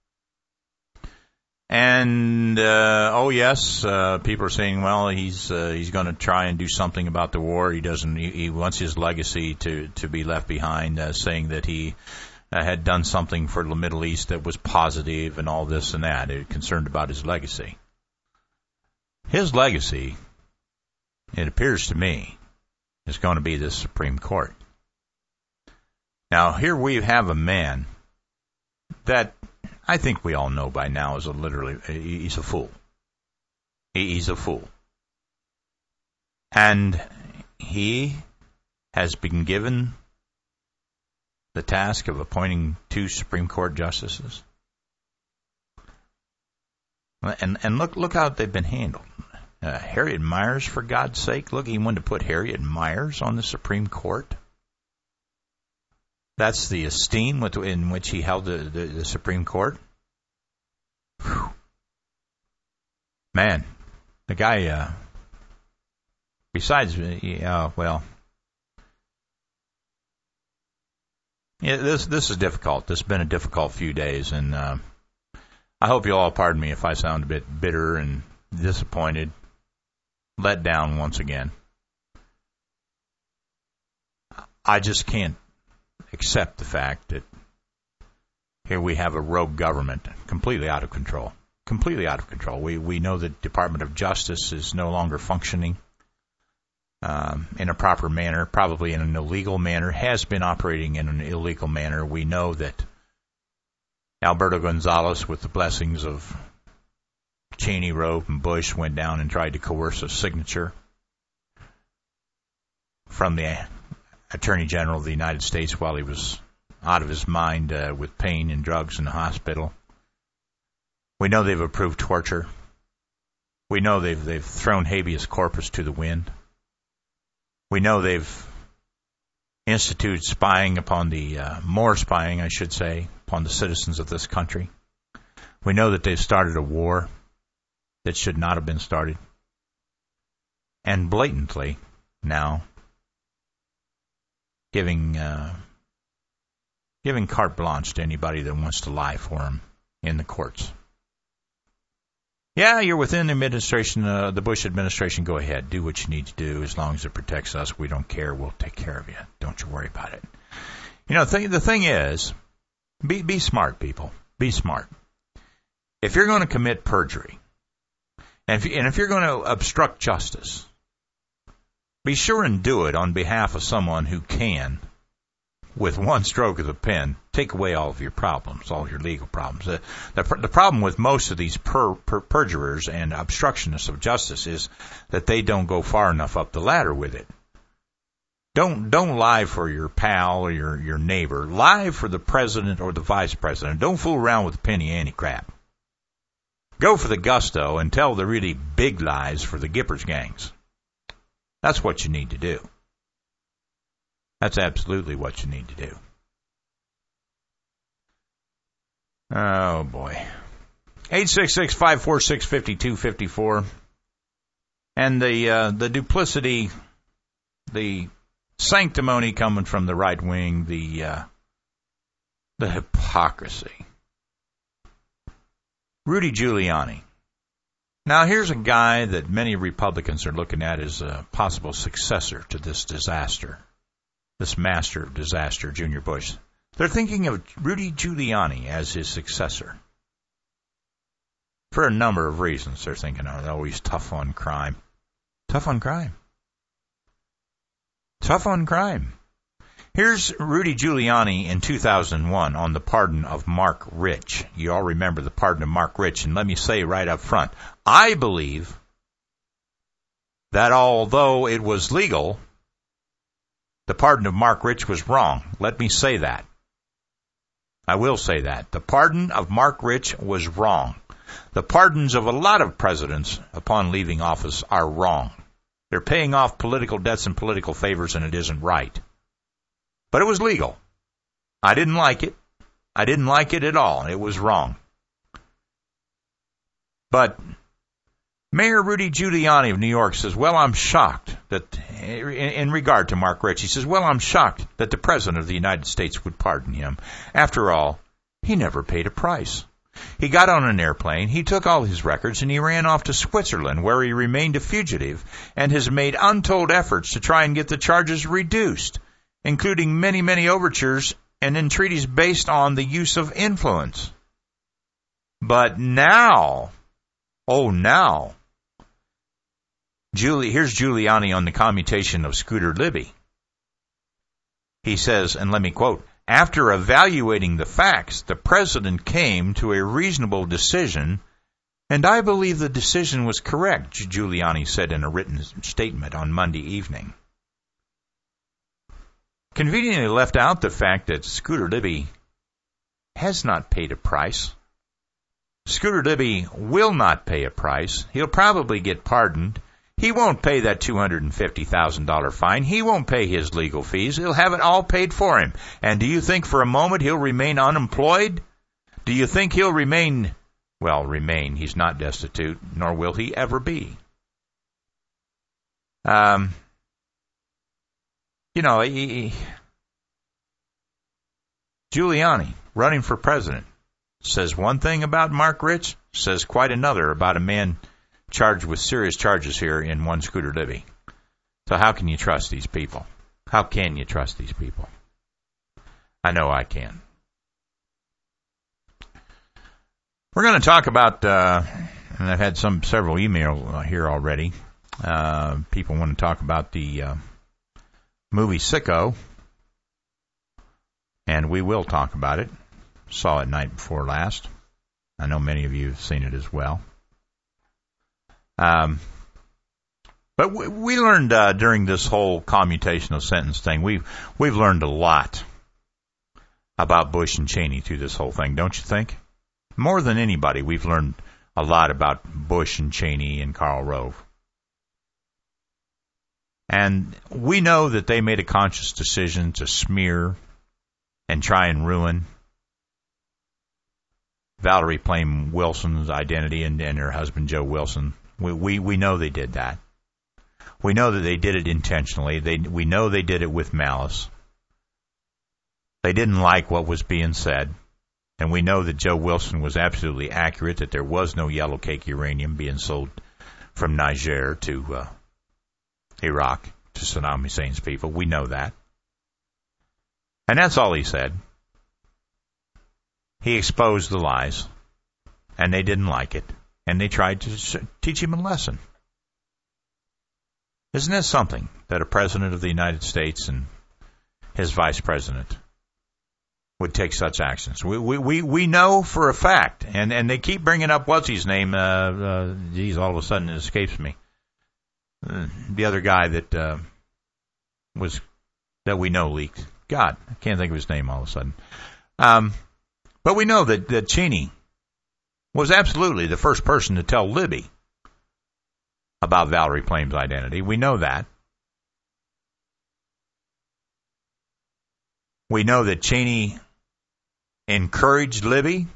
And, uh, oh, yes, uh, people are saying, well, he's uh, he's going to try and do something about the war. He doesn't. He, he wants his legacy to, to be left behind, uh, saying that he uh, had done something for the Middle East that was positive and all this and that. He's concerned about his legacy. His legacy, it appears to me, is going to be the Supreme Court. Now, here we have a man that I think we all know by now is a literally, he's a fool. He's a fool. And he has been given the task of appointing two Supreme Court justices. And and look look how they've been handled. Uh, Harriet Miers, for God's sake, look, he wanted to put Harriet Miers on the Supreme Court. That's the esteem with, in which he held the, the, the Supreme Court. Whew. Man, the guy, uh, besides, uh, well, Yeah, this this is difficult. This has been a difficult few days, and uh, I hope you'll all pardon me if I sound a bit bitter and disappointed, let down once again. I just can't accept the fact that here we have a rogue government completely out of control. Completely out of control. We we know the Department of Justice is no longer functioning um, in a proper manner, probably in an illegal manner, has been operating in an illegal manner. We know that Alberto Gonzales, with the blessings of Cheney, Roe, and Bush, went down and tried to coerce a signature from the Attorney General of the United States while he was out of his mind uh, with pain and drugs in the hospital. We know they've approved torture. We know they've they've thrown habeas corpus to the wind. We know they've instituted spying upon the, uh, more spying, I should say, upon the citizens of this country. We know that they've started a war that should not have been started. And blatantly now giving uh, giving carte blanche to anybody that wants to lie for them in the courts. Yeah, you're within the administration, uh, the Bush administration. Go ahead. Do what you need to do. As long as it protects us, we don't care. We'll take care of you. Don't you worry about it. You know, th- the thing is, be, be smart, people. Be smart. If you're going to commit perjury, and if, you, and if you're going to obstruct justice, be sure and do it on behalf of someone who can, with one stroke of the pen, take away all of your problems, all your legal problems. The, the, the problem with most of these per, per, perjurers and obstructionists of justice is that they don't go far enough up the ladder with it. Don't don't lie for your pal or your, your neighbor. Lie for the president or the vice president. Don't fool around with the penny ante crap. Go for the gusto and tell the really big lies for the Gippers gangs. That's what you need to do. That's absolutely what you need to do. Oh, boy. eight six six, five four six, five two five four. And the uh, the duplicity, the sanctimony coming from the right wing, the uh, the hypocrisy. Rudy Giuliani. Now, here's a guy that many Republicans are looking at as a possible successor to this disaster. This master of disaster, Junior Bush. They're thinking of Rudy Giuliani as his successor. For a number of reasons. They're thinking, oh, he's tough on crime. Tough on crime. Tough on crime. Here's Rudy Giuliani in two thousand one on the pardon of Mark Rich. You all remember the pardon of Mark Rich. And let me say right up front, I believe that although it was legal, the pardon of Mark Rich was wrong. Let me say that. I will say that. The pardon of Mark Rich was wrong. The pardons of a lot of presidents upon leaving office are wrong. They're paying off political debts and political favors, and it isn't right. But it was legal. I didn't like it. I didn't like it at all. It was wrong. But Mayor Rudy Giuliani of New York says, well, I'm shocked that, in regard to Mark Rich, he says, well, I'm shocked that the President of the United States would pardon him. After all, he never paid a price. He got on an airplane, he took all his records, and he ran off to Switzerland, where he remained a fugitive and has made untold efforts to try and get the charges reduced, including many, many overtures and entreaties based on the use of influence. But now, oh, now, Giuli, here's Giuliani on the commutation of Scooter Libby. He says, and let me quote, after evaluating the facts, the president came to a reasonable decision, and I believe the decision was correct, Giuliani said in a written statement on Monday evening. Conveniently left out the fact that Scooter Libby has not paid a price. Scooter Libby will not pay a price. He'll probably get pardoned. He won't pay that two hundred fifty thousand dollars fine. He won't pay his legal fees. He'll have it all paid for him. And do you think for a moment he'll remain unemployed? Do you think he'll remain, well, remain, he's not destitute, nor will he ever be. Um, you know, he, Giuliani, running for president, says one thing about Mark Rich, says quite another about a man charged with serious charges here in one Scooter Libby. So how can you trust these people? How can you trust these people? I know I can. We're going to talk about, uh, and I've had some several emails here already. Uh, people want to talk about the uh, movie Sicko, and we will talk about it. Saw it night before last. I know many of you have seen it as well. Um, but we, we learned uh, during this whole commutation of sentence thing, we've we've learned a lot about Bush and Cheney through this whole thing, don't you think? More than anybody, we've learned a lot about Bush and Cheney and Karl Rove. And we know that they made a conscious decision to smear and try and ruin Valerie Plame Wilson's identity and, and her husband, Joe Wilson. We, we we know they did that. We know that they did it intentionally. They we know they did it with malice. They didn't like what was being said. And we know that Joe Wilson was absolutely accurate, that there was no yellow cake uranium being sold from Niger to uh, Iraq, to Saddam Hussein's people. We know that. And that's all he said. He exposed the lies, and they didn't like it, and they tried to teach him a lesson. Isn't that something, that a president of the United States and his vice president would take such actions? We we we, we know for a fact, and, and they keep bringing up what's his name. Uh, uh, geez, all of a sudden it escapes me. Uh, the other guy that uh, was that we know leaked. God, I can't think of his name all of a sudden. Um, but we know that that Cheney was absolutely the first person to tell Libby about Valerie Plame's identity. We know that. We know that Cheney encouraged Libby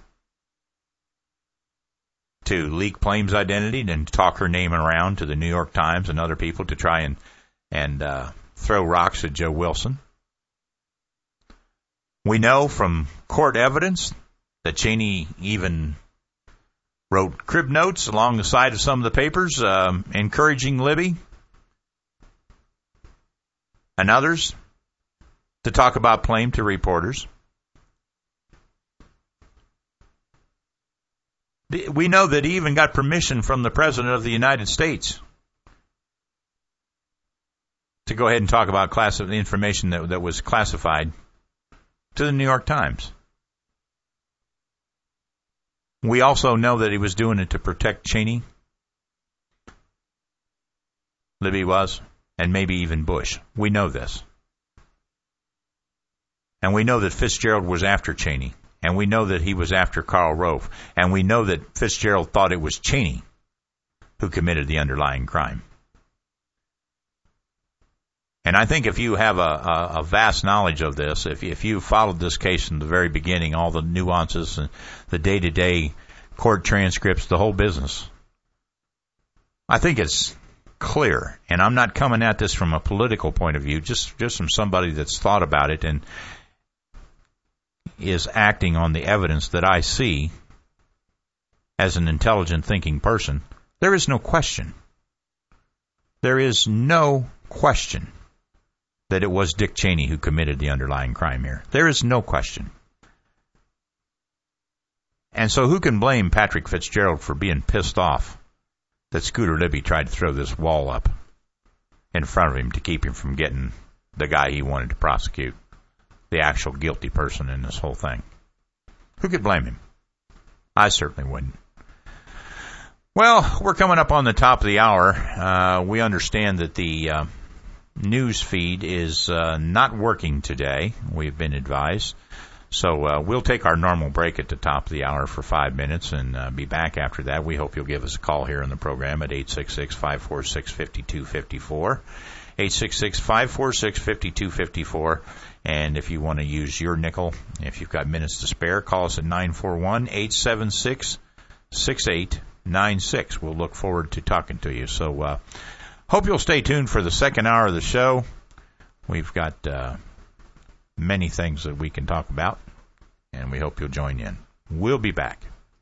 to leak Plame's identity and talk her name around to the New York Times and other people to try and and uh, throw rocks at Joe Wilson. We know from court evidence that Cheney even wrote crib notes along the side of some of the papers, um, encouraging Libby and others to talk about Plame to reporters. We know that he even got permission from the President of the United States to go ahead and talk about class the information that, that was classified to the New York Times. We also know that he was doing it to protect Cheney. Libby was, and maybe even Bush. We know this. And we know that Fitzgerald was after Cheney. And we know that he was after Karl Rove. And we know that Fitzgerald thought it was Cheney who committed the underlying crime. And I think if you have a, a, a vast knowledge of this, if, if you followed this case from the very beginning, all the nuances and the day-to-day court transcripts, the whole business, I think it's clear. And I'm not coming at this from a political point of view, just, just from somebody that's thought about it and is acting on the evidence that I see as an intelligent thinking person. There is no question. There is no question that it was Dick Cheney who committed the underlying crime here. There is no question. And so who can blame Patrick Fitzgerald for being pissed off that Scooter Libby tried to throw this wall up in front of him to keep him from getting the guy he wanted to prosecute, the actual guilty person in this whole thing? Who could blame him? I certainly wouldn't. Well, we're coming up on the top of the hour. Uh, we understand that the uh, news feed is uh, not working today, we've been advised. So uh, we'll take our normal break at the top of the hour for five minutes and uh, be back after that. We hope you'll give us a call here in the program at eight six six, five four six, five two five four, eight six six, five four six, five two five four. And if you want to use your nickel, if you've got minutes to spare, call us at nine four one, eight seven six, six eight nine six. We'll look forward to talking to you. So uh, hope you'll stay tuned for the second hour of the show. We've got uh, many things that we can talk about. and we hope you'll join in. We'll be back.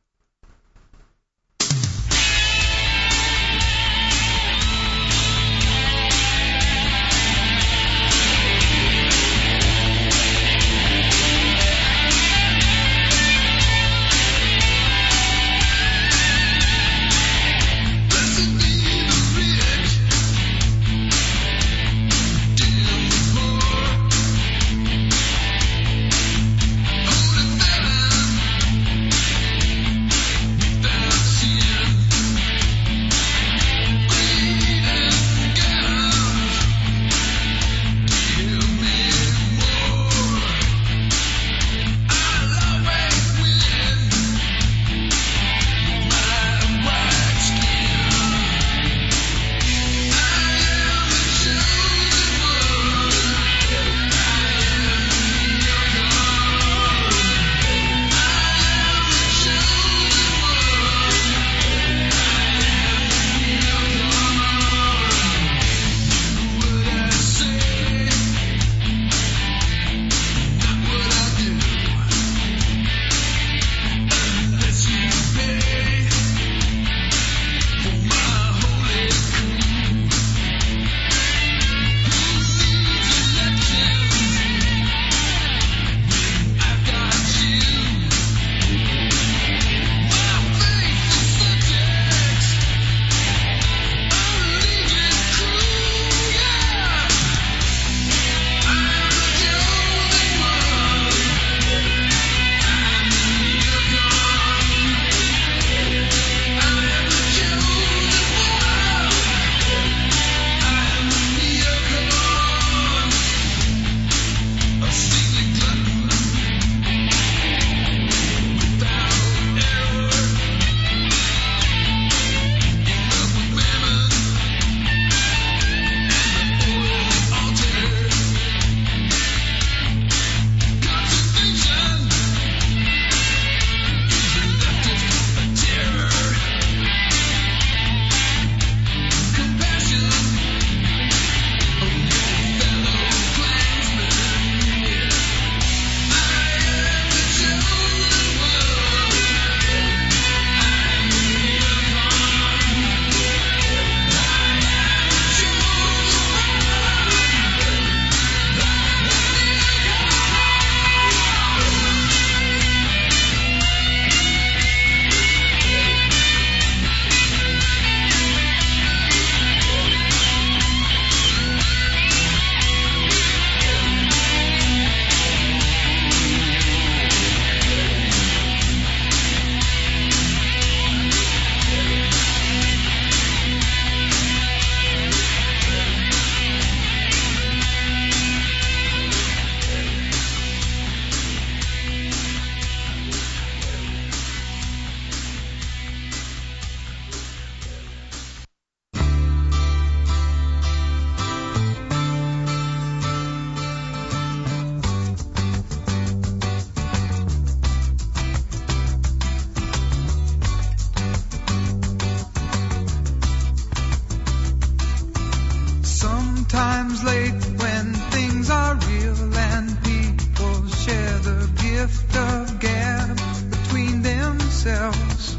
Sometimes late when things are real and people share the gift of gab between themselves.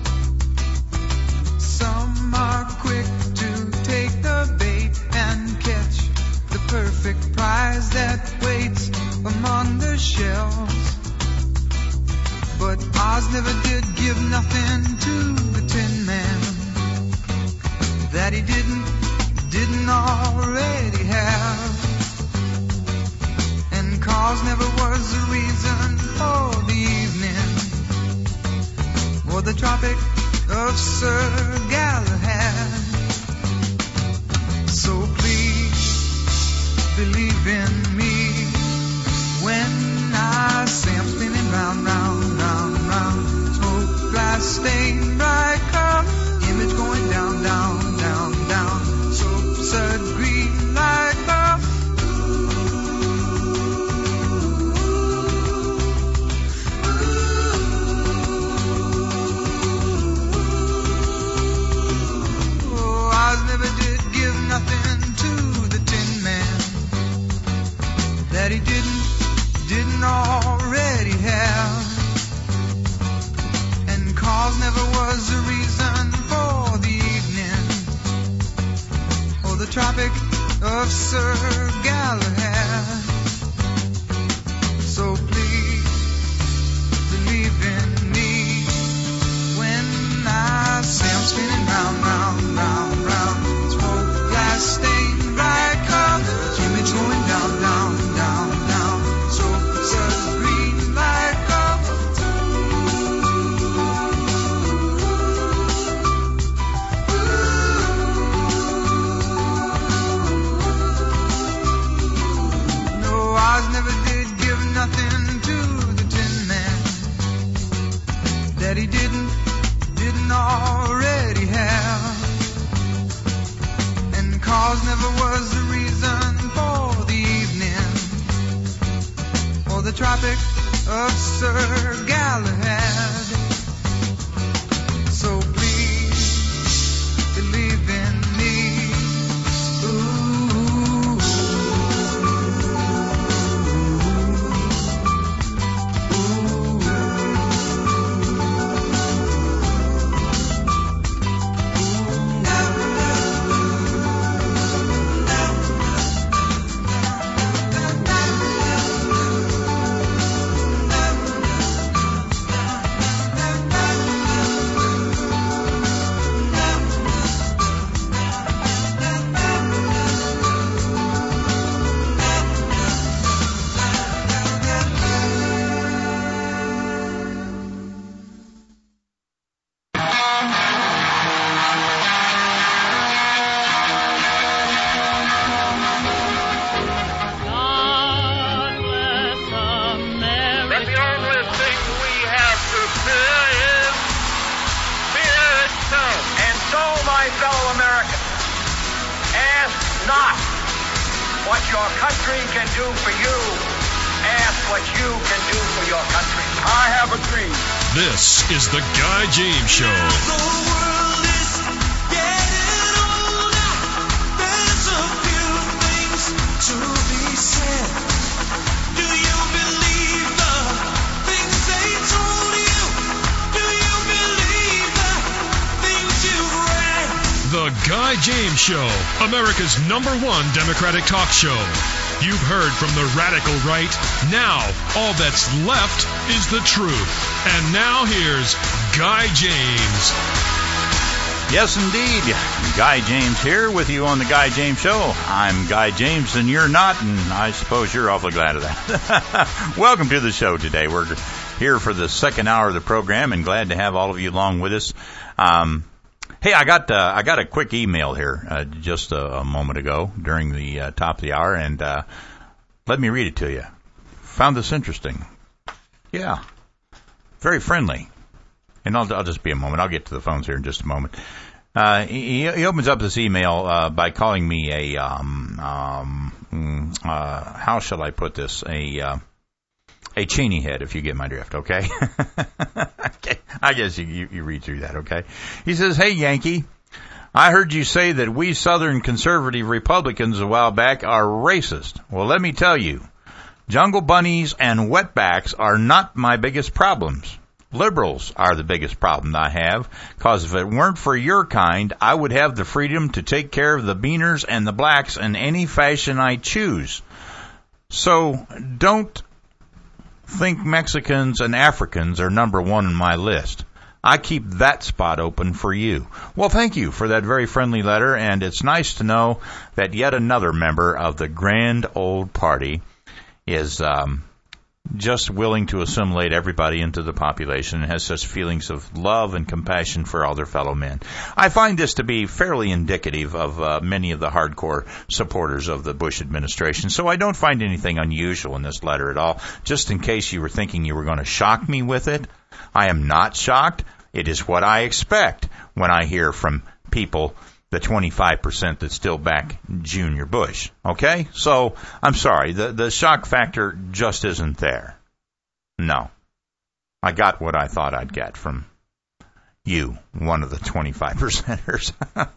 Some are quick to take the bait and catch the perfect prize that waits among the shelves. But Oz never did give nothing to the Tin Man that he didn't didn't already have. And cause never was the reason for the evening or the Tropic of Sir Galahad. So please believe in me when I say I'm spinning round, round, round, round. Smoke glass stained bright color, image going down, down, down, down. Soapsuds green like earth. Oh, Oz never did give nothing to the Tin Man that he didn't, didn't already have. cause never was a reason for the evening or the Tropic of Sir Galahad. So please believe in me when I say I'm spinning round, round, round, round. It's full glass stained bright cloud. This image going down, down, down, down. So such green light gold. No, Oz never did give nothing to the Tin Man that he didn't, didn't already have. And cause never was the reason for the evening or the Tropic of Sir Galahad. So please believe in me. What your country can do for you. Ask what you can do for your country. I have a dream. This is the Guy James Show. The world is getting older. There's a few things to be said. Do you believe the things they told you? Do you believe the things you've read? The Guy James Show, America's number one Democratic talk show. You've heard from the radical right. Now, all that's left is the truth. And now here's Guy James. Yes, indeed. Guy James here with you on the Guy James Show. I'm Guy James and you're not, and I suppose you're awfully glad of that. Welcome to the show today. We're here for the second hour of the program and glad to have all of you along with us. Um, Hey, I got uh, I got a quick email here uh, just a, a moment ago during the uh, top of the hour, and uh, let me read it to you. Found this interesting. Yeah, very friendly. And I'll, I'll just be a moment. I'll get to the phones here in just a moment. Uh, he, he opens up this email uh, by calling me a um, um, uh, how shall I put this? A uh, A Cheney head, if you get my drift, okay? Okay. I guess you, you, you read through that, okay? He says, hey, Yankee, I heard you say that we Southern conservative Republicans a while back are racist. Well, let me tell you, jungle bunnies and wetbacks are not my biggest problems. Liberals are the biggest problem I have, because if it weren't for your kind, I would have the freedom to take care of the beaners and the blacks in any fashion I choose. So don't think Mexicans and Africans are number one on my list. I keep that spot open for you. Well, thank you for that very friendly letter, and it's nice to know that yet another member of the grand old party is um, just willing to assimilate everybody into the population and has such feelings of love and compassion for all their fellow men. I find this to be fairly indicative of uh, many of the hardcore supporters of the Bush administration, so I don't find anything unusual in this letter at all. Just in case you were thinking you were going to shock me with it, I am not shocked. It is what I expect when I hear from people, the twenty-five percent that still back Junior Bush. Okay? So, I'm sorry. The, the shock factor just isn't there. No. I got what I thought I'd get from you, one of the twenty-five percenters.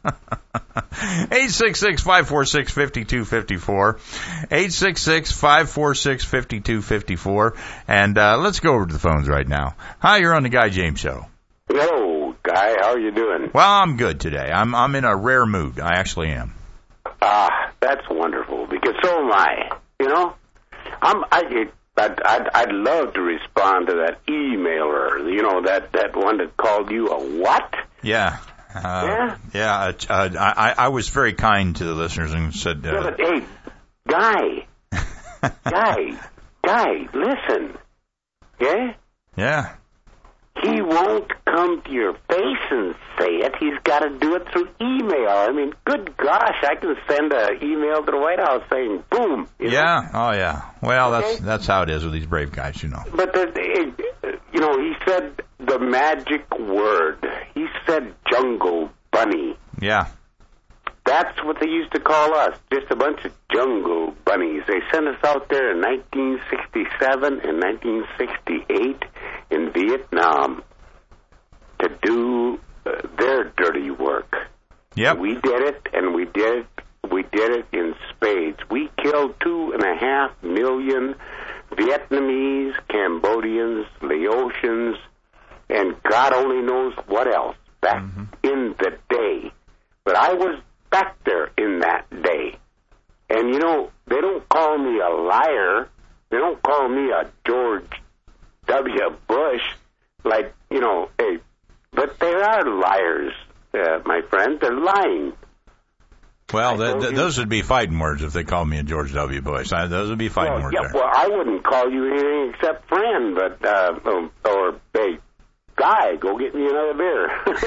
eight six six, five four six, five two five four. eight six six, five four six, five two five four. And uh, let's go over to the phones right now. Hi, you're on the Guy James Show. Hello, Guy. How are you doing? Well, I'm good today. I'm I'm in a rare mood. I actually am. Ah, that's wonderful, because so am I. You know, I'm, I, I'd, I'd, I'd love to respond to that emailer, you know, that, that one that called you a what? Yeah. Uh, yeah? Yeah, uh, uh, I, I was very kind to the listeners and said... Uh, yeah, but, hey, Guy, Guy, Guy, listen, yeah? Yeah. He won't come to your face and say it. He's got to do it through email. I mean, good gosh, I can send an email to the White House saying, boom. You yeah, know? oh yeah. Well, okay? that's that's how it is with these brave guys, you know. But, the, you know, he said the magic word. He said jungle bunny. Yeah. That's what they used to call us, just a bunch of jungle bunnies. They sent us out there in nineteen sixty-seven and nineteen sixty-eight in Vietnam to do uh, their dirty work. Yep. We did it, and we did it. We did it in spades. We killed two and a half million Vietnamese, Cambodians, Laotians, and God only knows what else back mm-hmm. in the day. But I was back there in that day. And, you know, they don't call me a liar. They don't call me a George W. Bush, like, you know, hey, but they are liars, uh, my friend. They're lying. Well, th- th- those would be fighting words if they called me a George W. Bush. I, those would be fighting well, words yeah, there. Well, I wouldn't call you anything except friend, but, uh, or, or hey, Guy, go get me another beer.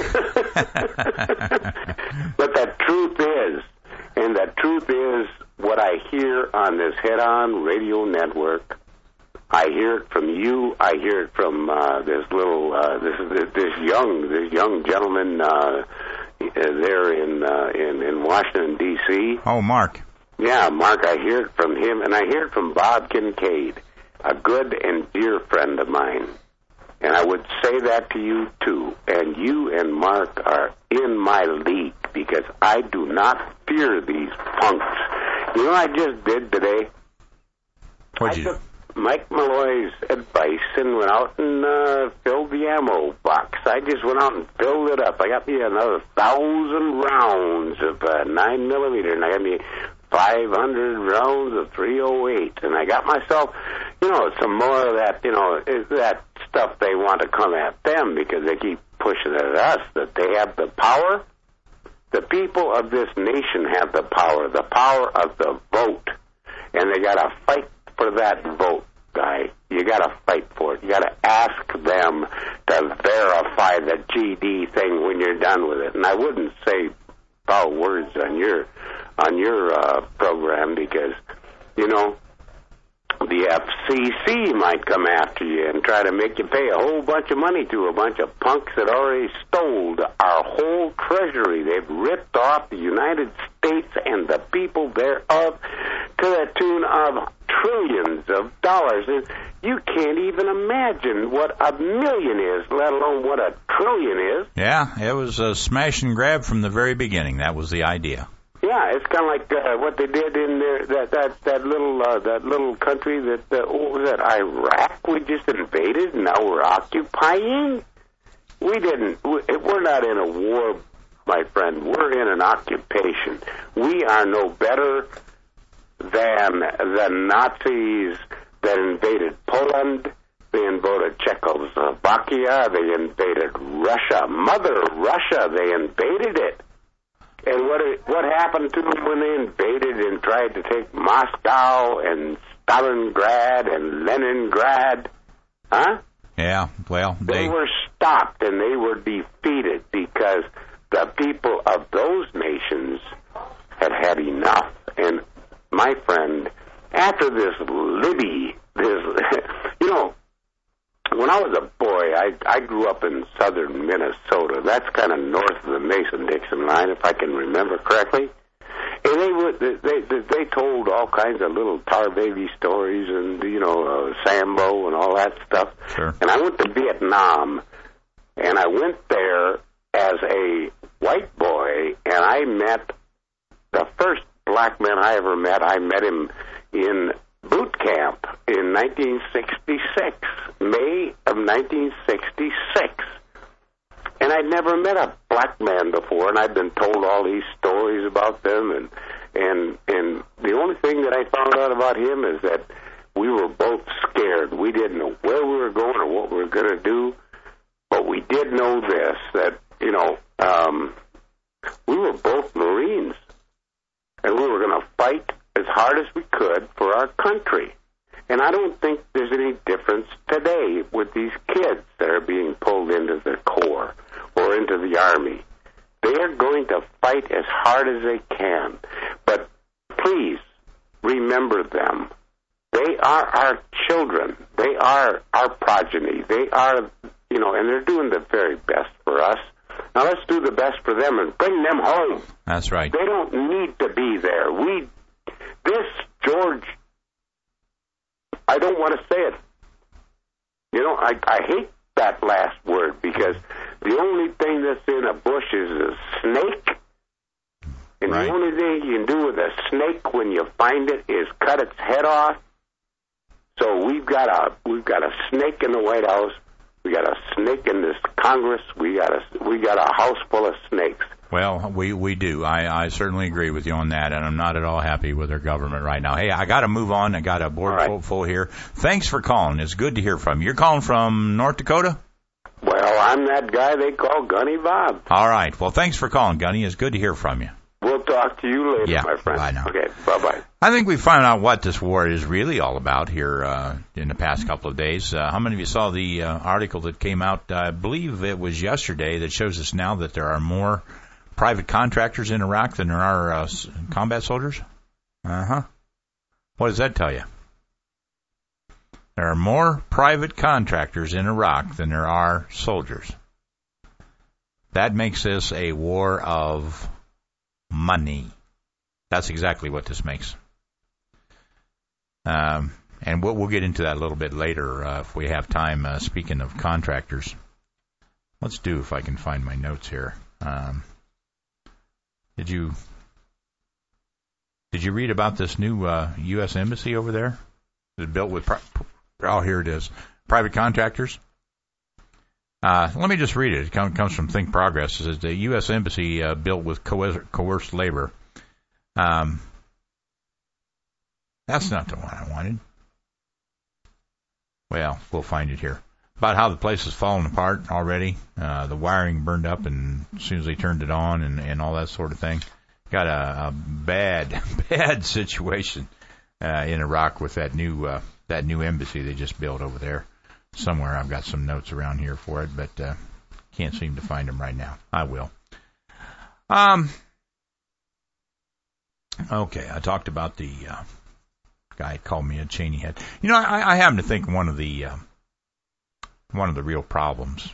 But the truth is, and the truth is what I hear on this Head-On radio network. I hear it from you. I hear it from uh, this little, uh, this this young, this young gentleman uh, there in uh, in in Washington D C. Oh, Mark. Yeah, Mark. I hear it from him, and I hear it from Bob Kincaid, a good and dear friend of mine. And I would say that to you too. And you and Mark are in my league because I do not fear these punks. You know what I just did today? What'd you? I took Mike Malloy's advice and went out and uh, filled the ammo box. I just went out and filled it up. I got me another thousand rounds of uh, nine millimeter, and I got me five hundred rounds of three oh eight, and I got myself, you know, some more of that, you know, is that stuff they want to come at them because they keep pushing it at us, that they have the power. The people of this nation have the power, the power of the vote, and they got to fight for that vote, Guy. You got to fight for it. You got to ask them to verify the G D thing when you're done with it. And I wouldn't say foul words on your on your uh, program because, you know, the F C C might come after you and try to make you pay a whole bunch of money to a bunch of punks that already stole our whole treasury. They've ripped off the United States and the people thereof to the tune of trillions of dollars. And you can't even imagine what a million is, let alone what a trillion is. Yeah, it was a smash and grab from the very beginning. That was the idea. Yeah, it's kind of like uh, what they did in their, that that that little uh, that little country that uh, what was that, Iraq? We just invaded, and now we're occupying. We didn't. We're not in a war, my friend. We're in an occupation. We are no better than the Nazis that invaded Poland. They invaded Czechoslovakia. They invaded Russia, Mother Russia. They invaded it. And what what happened to them when they invaded and tried to take Moscow and Stalingrad and Leningrad? Huh? Yeah, well, they... they were stopped and they were defeated because the people of those nations had had enough. And my friend, after this Libby, this, you know, when I was a boy, I I grew up in southern Minnesota. That's kind of north of the Mason-Dixon line, if I can remember correctly. And they would they they, they told all kinds of little tar baby stories and, you know, uh, Sambo and all that stuff. Sure. And I went to Vietnam, and I went there as a white boy, and I met the first black man I ever met. I met him in boot camp in nineteen sixty-six, May of nineteen sixty-six. And I'd never met a black man before, and I'd been told all these stories about them, and and and the only thing that I found out about him is that we were both scared. We didn't know where we were going or what we were going to do, but we did know this, that, you know, um, we were both Marines, and we were going to fight as hard as we could for our country. And I don't think there's any difference today with these kids that are being pulled into the Corps or into the Army. They are going to fight as hard as they can. But please remember them. They are our children. They are our progeny. They are, you know, and they're doing the very best for us. Now let's do the best for them and bring them home. That's right. They don't need to be there. We, this George, I don't want to say it. You know, I, I hate that last word because the only thing that's in a bush is a snake. And right. The only thing you can do with a snake when you find it is cut its head off. So we've got a we've got a snake in the White House. We got a snake in this Congress. We got a we got a house full of snakes. Well, we, we do. I, I certainly agree with you on that, and I'm not at all happy with our government right now. Hey, I got to move on. I got a board right. full, full here. Thanks for calling. It's good to hear from you. You're calling from North Dakota? Well, I'm that guy they call Gunny Bob. All right. Well, thanks for calling, Gunny. It's good to hear from you. We'll talk to you later, yeah, my friend. Bye now. Okay, bye-bye. I think we found out what this war is really all about here uh, in the past couple of days. Uh, how many of you saw the uh, article that came out, uh, I believe it was yesterday, that shows us now that there are more private contractors in Iraq than there are uh, combat soldiers? Uh-huh. What does that tell you? There are more private contractors in Iraq than there are soldiers. That makes this a war of money. That's exactly what this makes. Um, and we'll, we'll get into that a little bit later uh, if we have time. Uh, speaking of contractors, let's do if I can find my notes here. Um, did you did you read about this new uh, U S embassy over there? It's built with pri- oh here it is, private contractors. Uh, let me just read it. It comes from Think Progress. It says the U S embassy uh, built with coerc- coerced labor. Um, that's not the one I wanted. Well, we'll find it here. About how the place is falling apart already. Uh, the wiring burned up and as soon as they turned it on and, and all that sort of thing. Got a, a bad, bad situation uh, in Iraq with that new uh, that new embassy they just built over there. Somewhere I've got some notes around here for it, but uh, can't seem to find them right now. I will. Um. Okay, I talked about the uh, guy called me a Cheney head. You know, I, I happen to think one of the uh, one of the real problems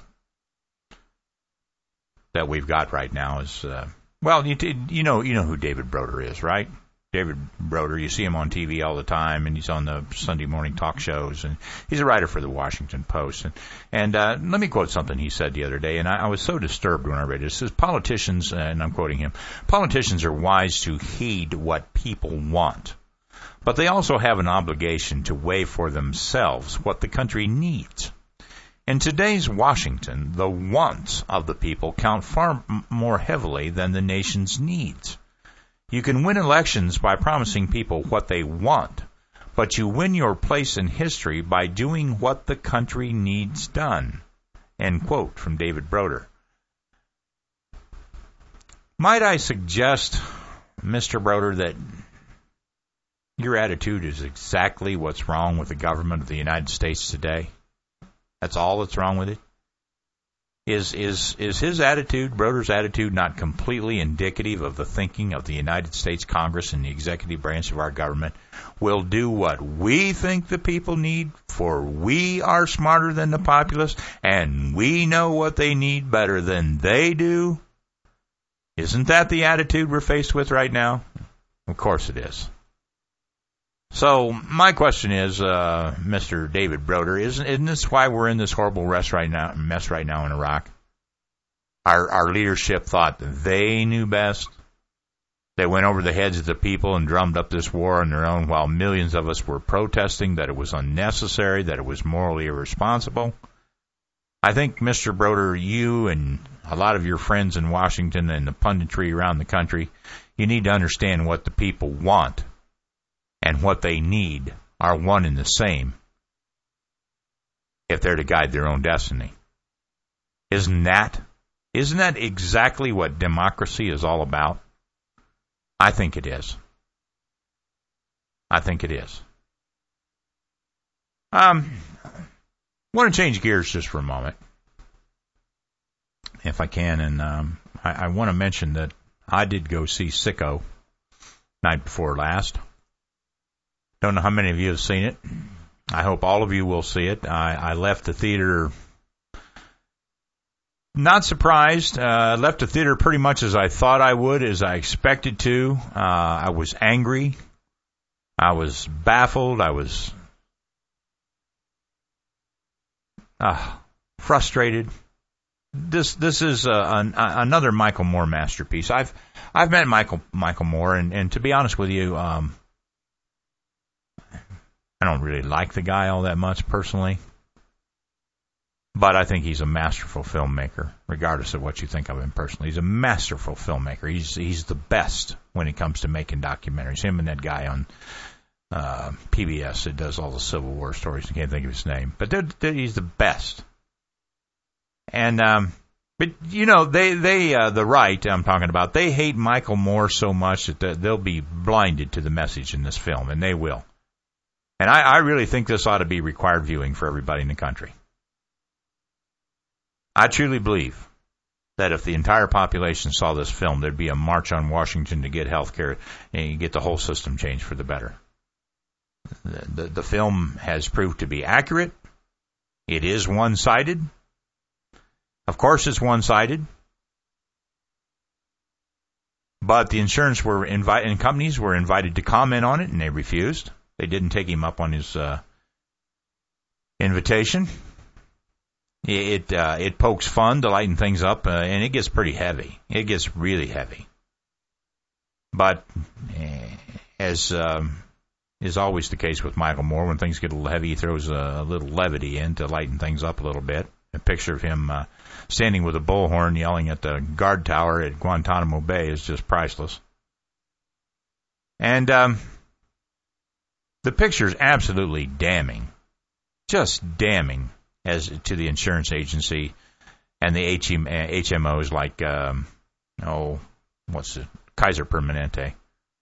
that we've got right now is, uh, well, you, you know, you know who David Broder is, right? David Broder, you see him on T V all the time, and he's on the Sunday morning talk shows, and he's a writer for the Washington Post. And, and uh, let me quote something he said the other day, and I, I was so disturbed when I read it. It says, politicians, and I'm quoting him, politicians are wise to heed what people want, but they also have an obligation to weigh for themselves what the country needs. In today's Washington, the wants of the people count far m- more heavily than the nation's needs. You can win elections by promising people what they want, but you win your place in history by doing what the country needs done. End quote from David Broder. Might I suggest, Mister Broder, that your attitude is exactly what's wrong with the government of the United States today? That's all that's wrong with it? Is is is his attitude, Broder's attitude, not completely indicative of the thinking of the United States Congress and the executive branch of our government? We'll do what we think the people need, for we are smarter than the populace, and we know what they need better than they do. Isn't that the attitude we're faced with right now? Of course it is. So my question is, uh, Mister David Broder, isn't, isn't this why we're in this horrible mess right now, mess right now in Iraq? Our, our leadership thought they knew best. They went over the heads of the people and drummed up this war on their own while millions of us were protesting that it was unnecessary, that it was morally irresponsible. I think, Mister Broder, you and a lot of your friends in Washington and the punditry around the country, you need to understand what the people want and what they need are one and the same if they're to guide their own destiny. Isn't that, isn't that exactly what democracy is all about? I think it is. I think it is. Um, I want to change gears just for a moment, if I can, and um, I, I want to mention that I did go see Sicko night before last. Don't know how many of you have seen it. I hope all of you will see it. I, I left the theater not surprised. I uh, left the theater pretty much as I thought I would, as I expected to. Uh, I was angry. I was baffled. I was uh, frustrated. This this is uh, an, uh, another Michael Moore masterpiece. I've I've met Michael Michael Moore, and, and to be honest with you, um, I don't really like the guy all that much personally, but I think he's a masterful filmmaker, regardless of what you think of him personally. He's a masterful filmmaker. He's he's the best when it comes to making documentaries. Him and that guy on uh, P B S that does all the Civil War stories. I can't think of his name, but they're, they're, he's the best. And um, but you know they they uh, the right I'm talking about, they hate Michael Moore so much that they'll be blinded to the message in this film, and they will. And I, I really think this ought to be required viewing for everybody in the country. I truly believe that if the entire population saw this film, there'd be a march on Washington to get health care and get the whole system changed for the better. The, the, the film has proved to be accurate. It is one-sided. Of course it's one-sided. But the insurance were invi- and companies were invited to comment on it, and they refused. They didn't take him up on his uh, invitation. It uh, it pokes fun to lighten things up, uh, and it gets pretty heavy. It gets really heavy. But uh, as um, is always the case with Michael Moore, when things get a little heavy, he throws a, a little levity in to lighten things up a little bit. A picture of him uh, standing with a bullhorn yelling at the guard tower at Guantanamo Bay is just priceless. And um, the picture is absolutely damning, just damning as to the insurance agency and the H M Os like, um, oh, what's it, Kaiser Permanente.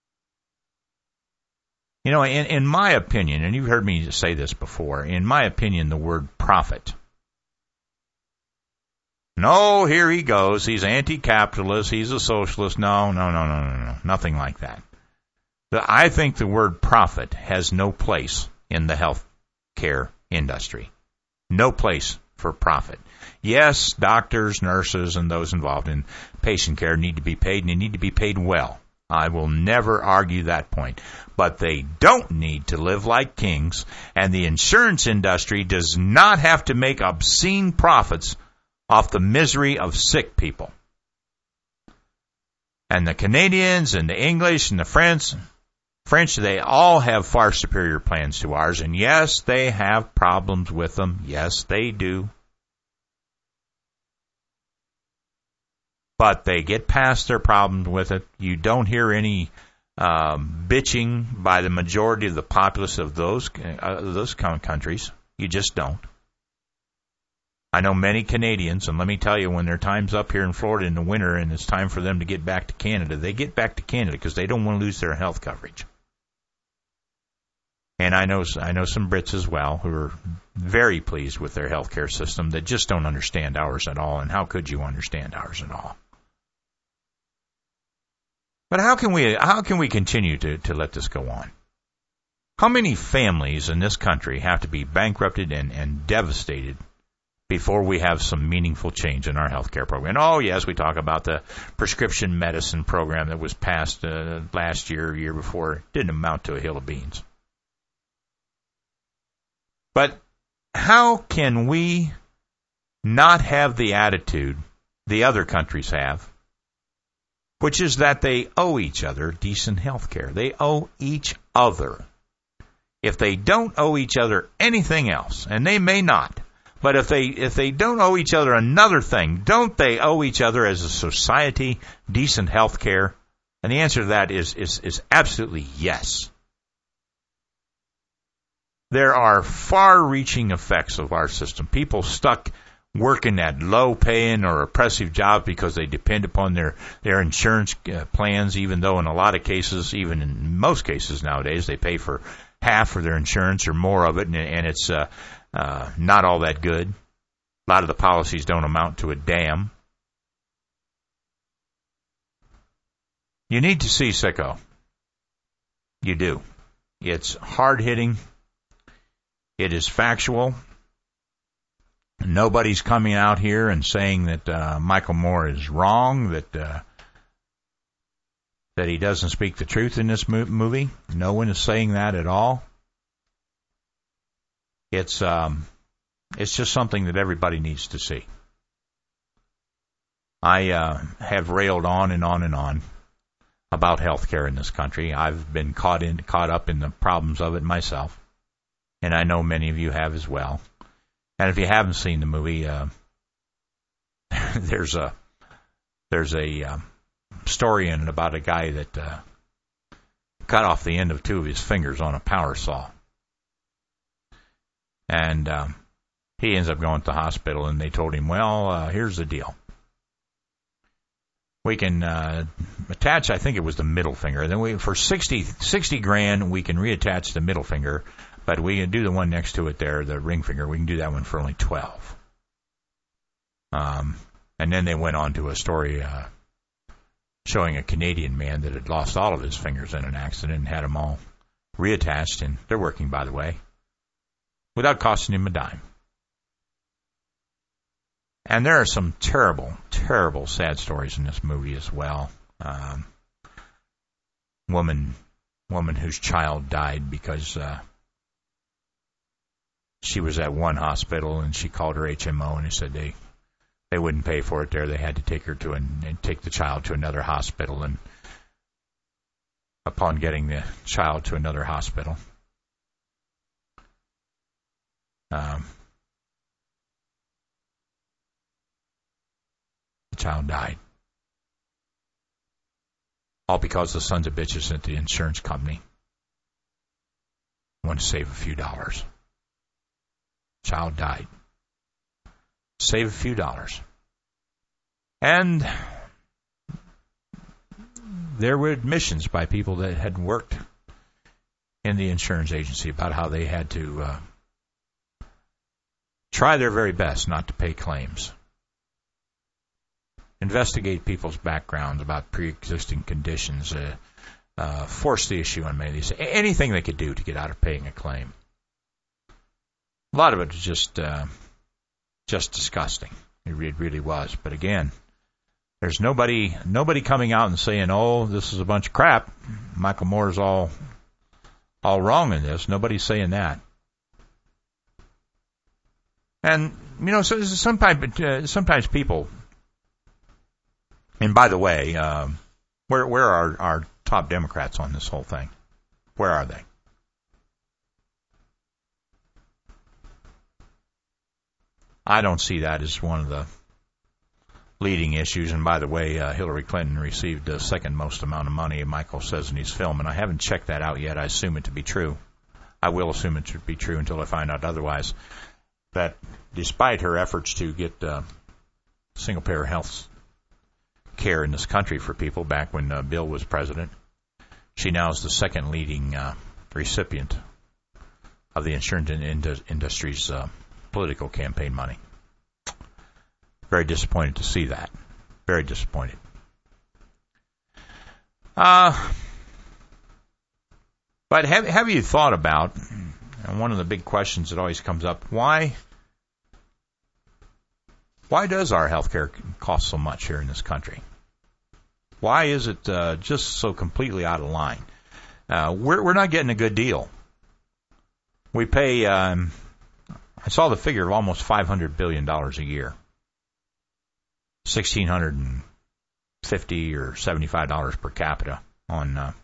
You know, in, in my opinion, and you've heard me say this before, in my opinion, the word profit. No, here he goes. He's anti-capitalist. He's a socialist. No, no, no, no, no, no. Nothing like that. The, I think the word profit has no place in the health care industry. No place for profit. Yes, doctors, nurses, and those involved in patient care need to be paid, and they need to be paid well. I will never argue that point. But they don't need to live like kings, and the insurance industry does not have to make obscene profits off the misery of sick people. And the Canadians and the English and the French, French, they all have far superior plans to ours. And yes, they have problems with them. Yes, they do. But they get past their problems with it. You don't hear any um, bitching by the majority of the populace of those uh, those countries. You just don't. I know many Canadians, and let me tell you, when their time's up here in Florida in the winter and it's time for them to get back to Canada, they get back to Canada because they don't want to lose their health coverage. And I know I know some Brits as well who are very pleased with their health care system that just don't understand ours at all. And how could you understand ours at all? But how can we how can we continue to, to let this go on? How many families in this country have to be bankrupted and, and devastated before we have some meaningful change in our health care program? And oh, yes, we talk about the prescription medicine program that was passed uh, last year, year before. It didn't amount to a hill of beans. But how can we not have the attitude the other countries have, which is that they owe each other decent health care? They owe each other. If they don't owe each other anything else, and they may not, But if they if they don't owe each other another thing, don't they owe each other as a society decent health care? And the answer to that is is is absolutely yes. There are far-reaching effects of our system. People stuck working at low-paying or oppressive jobs because they depend upon their, their insurance uh, plans, even though in a lot of cases, even in most cases nowadays, they pay for half of their insurance or more of it, and, and it's uh, uh, not all that good. A lot of the policies don't amount to a damn. You need to see Sicko. You do. It's hard-hitting. It is factual. Nobody's coming out here and saying that uh, Michael Moore is wrong, that uh, that he doesn't speak the truth in this mo- movie. No one is saying that at all. It's um, it's just something that everybody needs to see. I uh, have railed on and on and on about health care in this country. I've been caught in caught up in the problems of it myself. And I know many of you have as well. And if you haven't seen the movie, uh, there's a there's a um, story in it about a guy that uh, cut off the end of two of his fingers on a power saw. And um, he ends up going to the hospital, and they told him, well, uh, here's the deal. We can uh, attach, I think it was the middle finger. Then we, for sixty, sixty grand, we can reattach the middle finger. But we can do the one next to it there, the ring finger. We can do that one for only twelve. Um, and then they went on to a story uh, showing a Canadian man that had lost all of his fingers in an accident and had them all reattached, and they're working, by the way, without costing him a dime. And there are some terrible, terrible, sad stories in this movie as well. Um, woman, woman whose child died because Uh, she was at one hospital, and she called her H M O, and they said they they wouldn't pay for it there. They had to take her to an, and take the child to another hospital. And upon getting the child to another hospital, um, the child died. All because the sons of bitches at the insurance company wanted to save a few dollars. Child died. Save a few dollars. And there were admissions by people that had worked in the insurance agency about how they had to uh, try their very best not to pay claims. Investigate people's backgrounds about pre-existing conditions. Uh, uh, force the issue on many of these. Anything they could do to get out of paying a claim. A lot of it was just, uh, just disgusting. It really was. But again, there's nobody, nobody coming out and saying, "Oh, this is a bunch of crap. Michael Moore's all, all wrong in this." Nobody's saying that. And you know, so sometimes, uh, sometimes people. And by the way, uh, where where are our top Democrats on this whole thing? Where are they? I don't see that as one of the leading issues. And by the way, uh, Hillary Clinton received the second most amount of money, Michael says in his film. And I haven't checked that out yet. I assume it to be true. I will assume it to be true until I find out otherwise. That despite her efforts to get uh, single-payer health care in this country for people back when uh, Bill was president, she now is the second leading uh, recipient of the insurance in- industry's uh, political campaign money. Very disappointed to see that. Very disappointed. Uh, but have, have you thought about, and one of the big questions that always comes up, why why does our health care cost so much here in this country? Why is it uh, just so completely out of line? Uh, we're, we're not getting a good deal. We pay... Um, I saw the figure of almost five hundred billion dollars a year. one thousand six hundred fifty dollars or seventy-five dollars per capita on uh,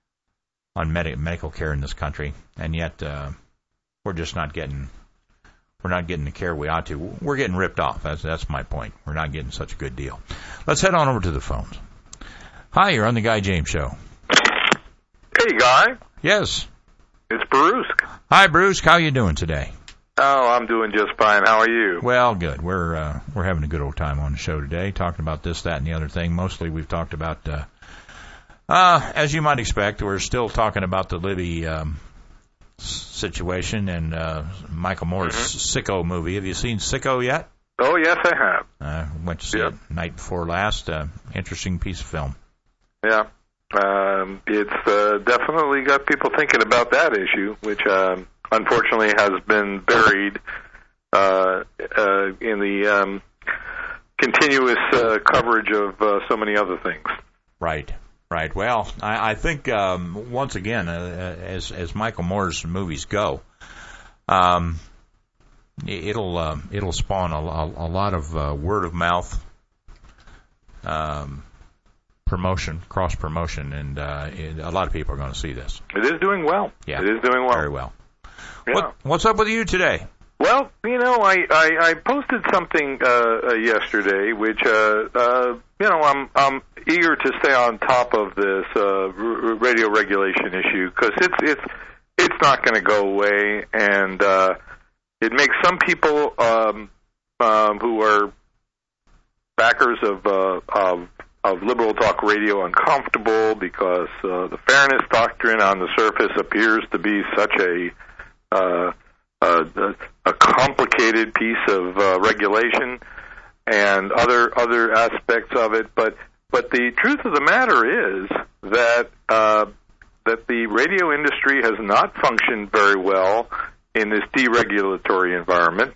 on med- medical care in this country. And yet uh, we're just not getting we're not getting the care we ought to. We're getting ripped off. That's that's my point. We're not getting such a good deal. Let's head on over to the phones. Hi, you're on the Guy James Show. Hey, Guy. Yes. It's Bruce. Hi, Bruce. How you doing today? Oh, I'm doing just fine. How are you? Well, good. We're uh, we're having a good old time on the show today, talking about this, that, and the other thing. Mostly we've talked about, uh, uh, as you might expect, we're still talking about the Libby um, situation and uh, Michael Moore's mm-hmm. Sicko movie. Have you seen Sicko yet? Oh, yes, I have. Uh, went to see yep. it night before last. Uh, interesting piece of film. Yeah. Um, it's uh, definitely got people thinking about that issue, which um, unfortunately has been buried uh, uh, in the um, continuous uh, coverage of uh, so many other things. Right, right. Well, I, I think um, once again, uh, as as Michael Moore's movies go, um, it'll uh, it'll spawn a, a, a lot of uh, word of mouth. Um, promotion, cross promotion, and uh, it, a lot of people are going to see this. It is doing well. Yeah, it is doing well. Very well. Yeah. What, what's up with you today? Well, you know, I, I, I posted something uh, uh, yesterday, which uh, uh, you know, I'm I'm eager to stay on top of this uh, r- radio regulation issue because it's it's it's not going to go away, and uh, it makes some people um, um, who are backers of uh, of of liberal talk radio uncomfortable because uh, the fairness doctrine on the surface appears to be such a uh, a, a complicated piece of uh, regulation and other other aspects of it. But but the truth of the matter is that uh, that the radio industry has not functioned very well in this deregulatory environment.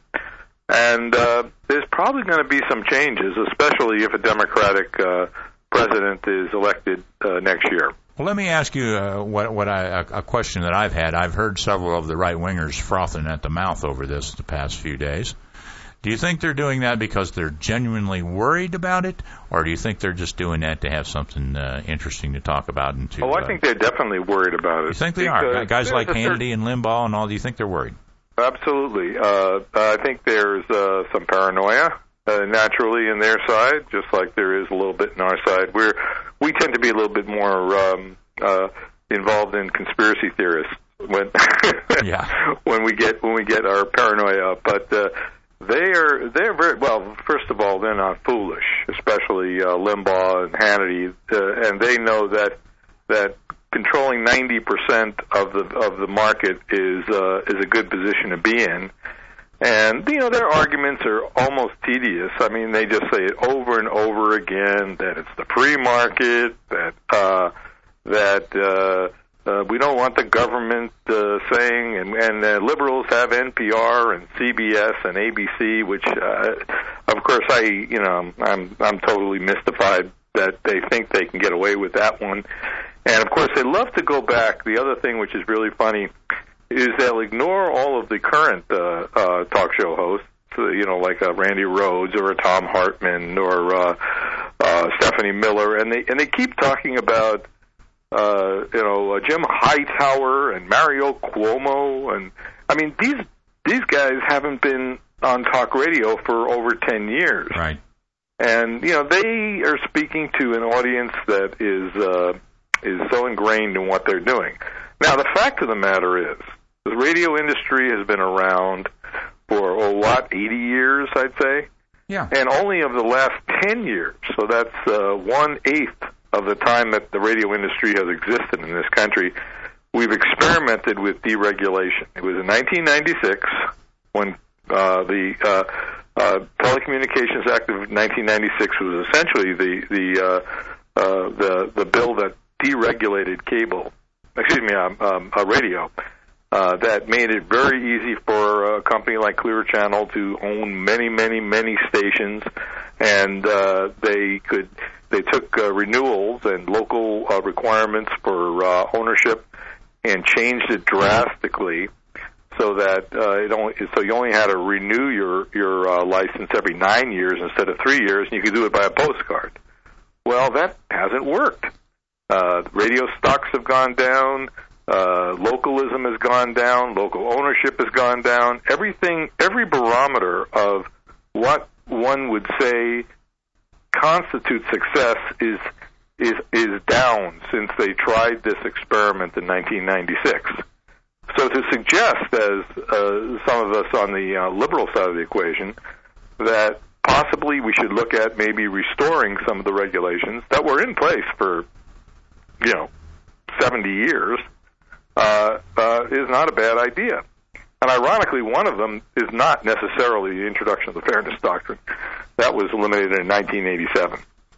And uh, there's probably going to be some changes, especially if a Democratic uh, president is elected uh, next year. Well, let me ask you uh, what, what I, a question that I've had. I've heard several of the right-wingers frothing at the mouth over this the past few days. Do you think they're doing that because they're genuinely worried about it, or do you think they're just doing that to have something uh, interesting to talk about? And to, oh, I think they're definitely worried about it. You think they are? Guys like Hannity and Limbaugh and all, do you think they're worried? Absolutely. Uh, I think there's uh, some paranoia uh, naturally in their side, just like there is a little bit in our side. We're we tend to be a little bit more um, uh, involved in conspiracy theorists when yeah. when we get when we get our paranoia up. But uh, they are they're very well. First of all, they're not foolish, especially uh, Limbaugh and Hannity, uh, and they know that that. Controlling ninety percent of the of the market is uh, is a good position to be in, and you know their arguments are almost tedious. I mean, they just say it over and over again that it's the free market, that uh, that uh, uh, we don't want the government uh, saying, and, and uh, liberals have N P R and C B S and A B C, which uh, of course I you know I'm I'm totally mystified that they think they can get away with that one. And, of course, they love to go back. The other thing which is really funny is they'll ignore all of the current uh, uh, talk show hosts, uh, you know, like uh, Randy Rhoads or a Tom Hartman or uh, uh, Stephanie Miller, and they and they keep talking about, uh, you know, uh, Jim Hightower and Mario Cuomo. And, I mean, these these guys haven't been on talk radio for over ten years. Right. And, you know, they are speaking to an audience that is... Uh, is so ingrained in what they're doing. Now, the fact of the matter is, the radio industry has been around for, oh, what, eighty years, I'd say? Yeah. And only of the last ten years, so that's uh, one-eighth of the time that the radio industry has existed in this country, we've experimented with deregulation. It was in nineteen ninety-six when uh, the uh, uh, Telecommunications Act of nineteen ninety-six was essentially the, the, uh, uh, the, the bill that deregulated cable, excuse me, um, um, a radio, uh, that made it very easy for a company like Clear Channel to own many, many, many stations, and uh, they could they took uh, renewals and local uh, requirements for uh, ownership and changed it drastically, so that uh, it only so you only had to renew your your uh, license every nine years instead of three years, and you could do it by a postcard. Well, that hasn't worked. Uh, radio stocks have gone down. Uh, localism has gone down. Local ownership has gone down. Everything, every barometer of what one would say constitutes success is is is down since they tried this experiment in nineteen ninety-six. So to suggest, as uh, some of us on the uh, liberal side of the equation, that possibly we should look at maybe restoring some of the regulations that were in place for, you know, seventy years, uh, uh, is not a bad idea. And ironically, one of them is not necessarily the introduction of the Fairness Doctrine. That was eliminated in nineteen eighty-seven.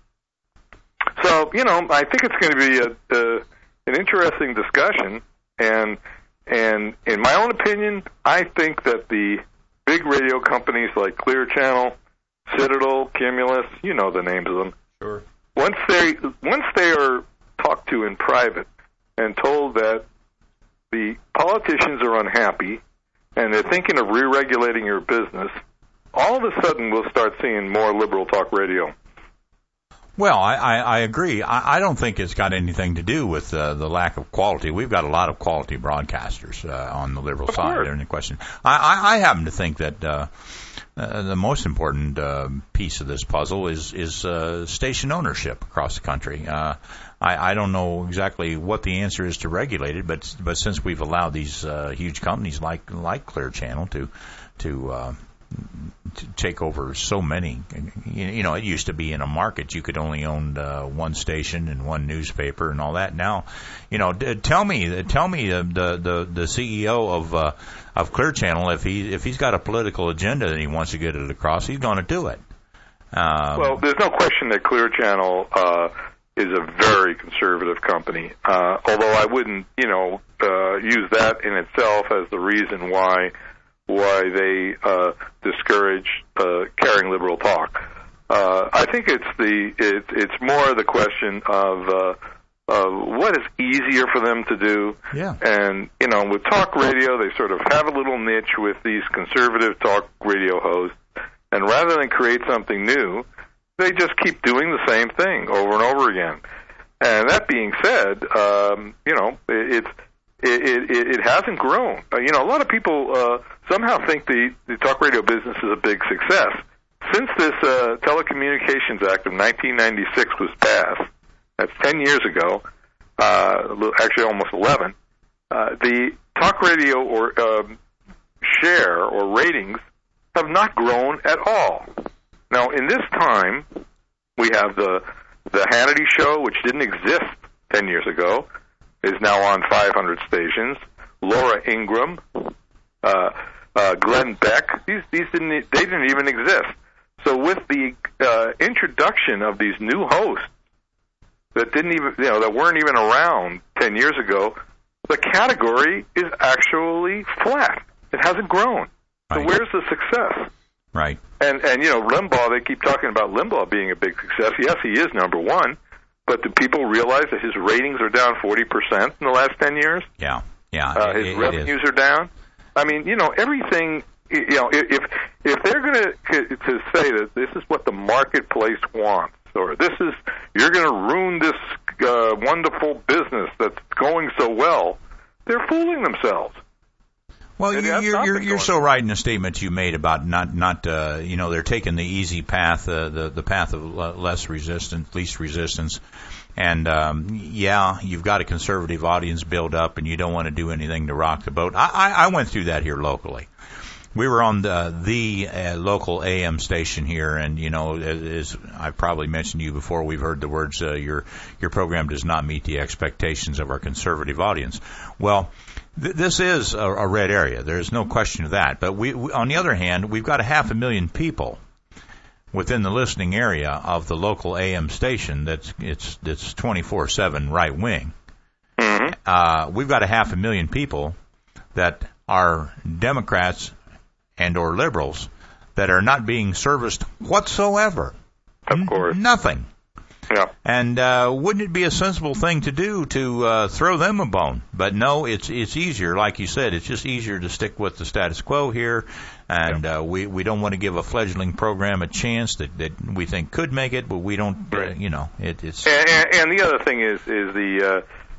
So, you know, I think it's going to be a, a, an interesting discussion, and and in my own opinion, I think that the big radio companies like Clear Channel, Citadel, Cumulus, you know the names of them. Sure. Once they once they are talked to in private and told that the politicians are unhappy and they're thinking of re-regulating your business, all of a sudden we'll start seeing more liberal talk radio. Well, I, I, I agree. I, I don't think it's got anything to do with uh, the lack of quality. We've got a lot of quality broadcasters uh, on the liberal Of side. course. There's no question. I, I, I happen to think that uh, uh, the most important uh, piece of this puzzle is is uh, station ownership across the country. Uh, I, I don't know exactly what the answer is to regulate it, but but since we've allowed these uh, huge companies like like Clear Channel to to uh, to take over so many. You know, it used to be in a market you could only own uh, one station and one newspaper and all that. Now, you know, d- tell me, tell me uh, the the the C E O of uh, of Clear Channel, if he if he's got a political agenda that he wants to get it across, he's going to do it. Um, Well, there's no question that Clear Channel uh, is a very conservative company. Uh, although I wouldn't, you know, uh, use that in itself as the reason why. why they uh, discourage uh, carrying liberal talk. Uh, I think it's the it, it's more the question of uh, of what is easier for them to do. Yeah. And you know, with talk radio, they sort of have a little niche with these conservative talk radio hosts, and rather than create something new, they just keep doing the same thing over and over again. And that being said, um, you know, it, it's It, it, it hasn't grown. Uh, you know, a lot of people uh, somehow think the, the talk radio business is a big success. Since this uh, Telecommunications Act of nineteen ninety-six was passed, that's ten years ago, uh, actually almost eleven, uh, the talk radio or um, share or ratings have not grown at all. Now, in this time, we have the the Hannity Show, which didn't exist ten years ago, is now on five hundred stations. Laura Ingraham, uh, uh, Glenn Beck, these these didn't they didn't even exist. So with the uh, introduction of these new hosts that didn't even you know that weren't even around ten years ago, the category is actually flat. It hasn't grown. So Right. where's the success? Right. And and you know Limbaugh, they keep talking about Limbaugh being a big success. Yes, he is number one. But do people realize that his ratings are down forty percent in the last ten years? Yeah, yeah. Uh, it, his it revenues is. are down. I mean, you know, everything. You know, if if they're going to to say that this is what the marketplace wants, or this is you're going to ruin this uh, wonderful business that's going so well, they're fooling themselves. Well, It you, has you're not you're, been you're going so right in the statement you made about not not uh, you know they're taking the easy path, uh, the the path of l- less resistance, least resistance, and um, yeah, you've got a conservative audience build up, and you don't want to do anything to rock the boat. I, I, I went through that here locally. We were on the the uh, local A M station here, and you know, as, as I've probably mentioned to you before, we've heard the words, uh, "Your your program does not meet the expectations of our conservative audience." Well, th- this is a, a red area. There's no question of that. But we, we, on the other hand, we've got a half a million people within the listening area of the local A M station that's it's that's twenty-four seven right wing. Mm-hmm. Uh, we've got a half a million people that are Democrats and or liberals that are not being serviced whatsoever. Of course. N- nothing. Yeah. And uh, wouldn't it be a sensible thing to do to uh, throw them a bone? But no, it's it's easier, like you said, it's just easier to stick with the status quo here. And uh, we, we don't want to give a fledgling program a chance that, that we think could make it, but we don't, uh, you know, it, it's... And, and, and the other thing is is the uh,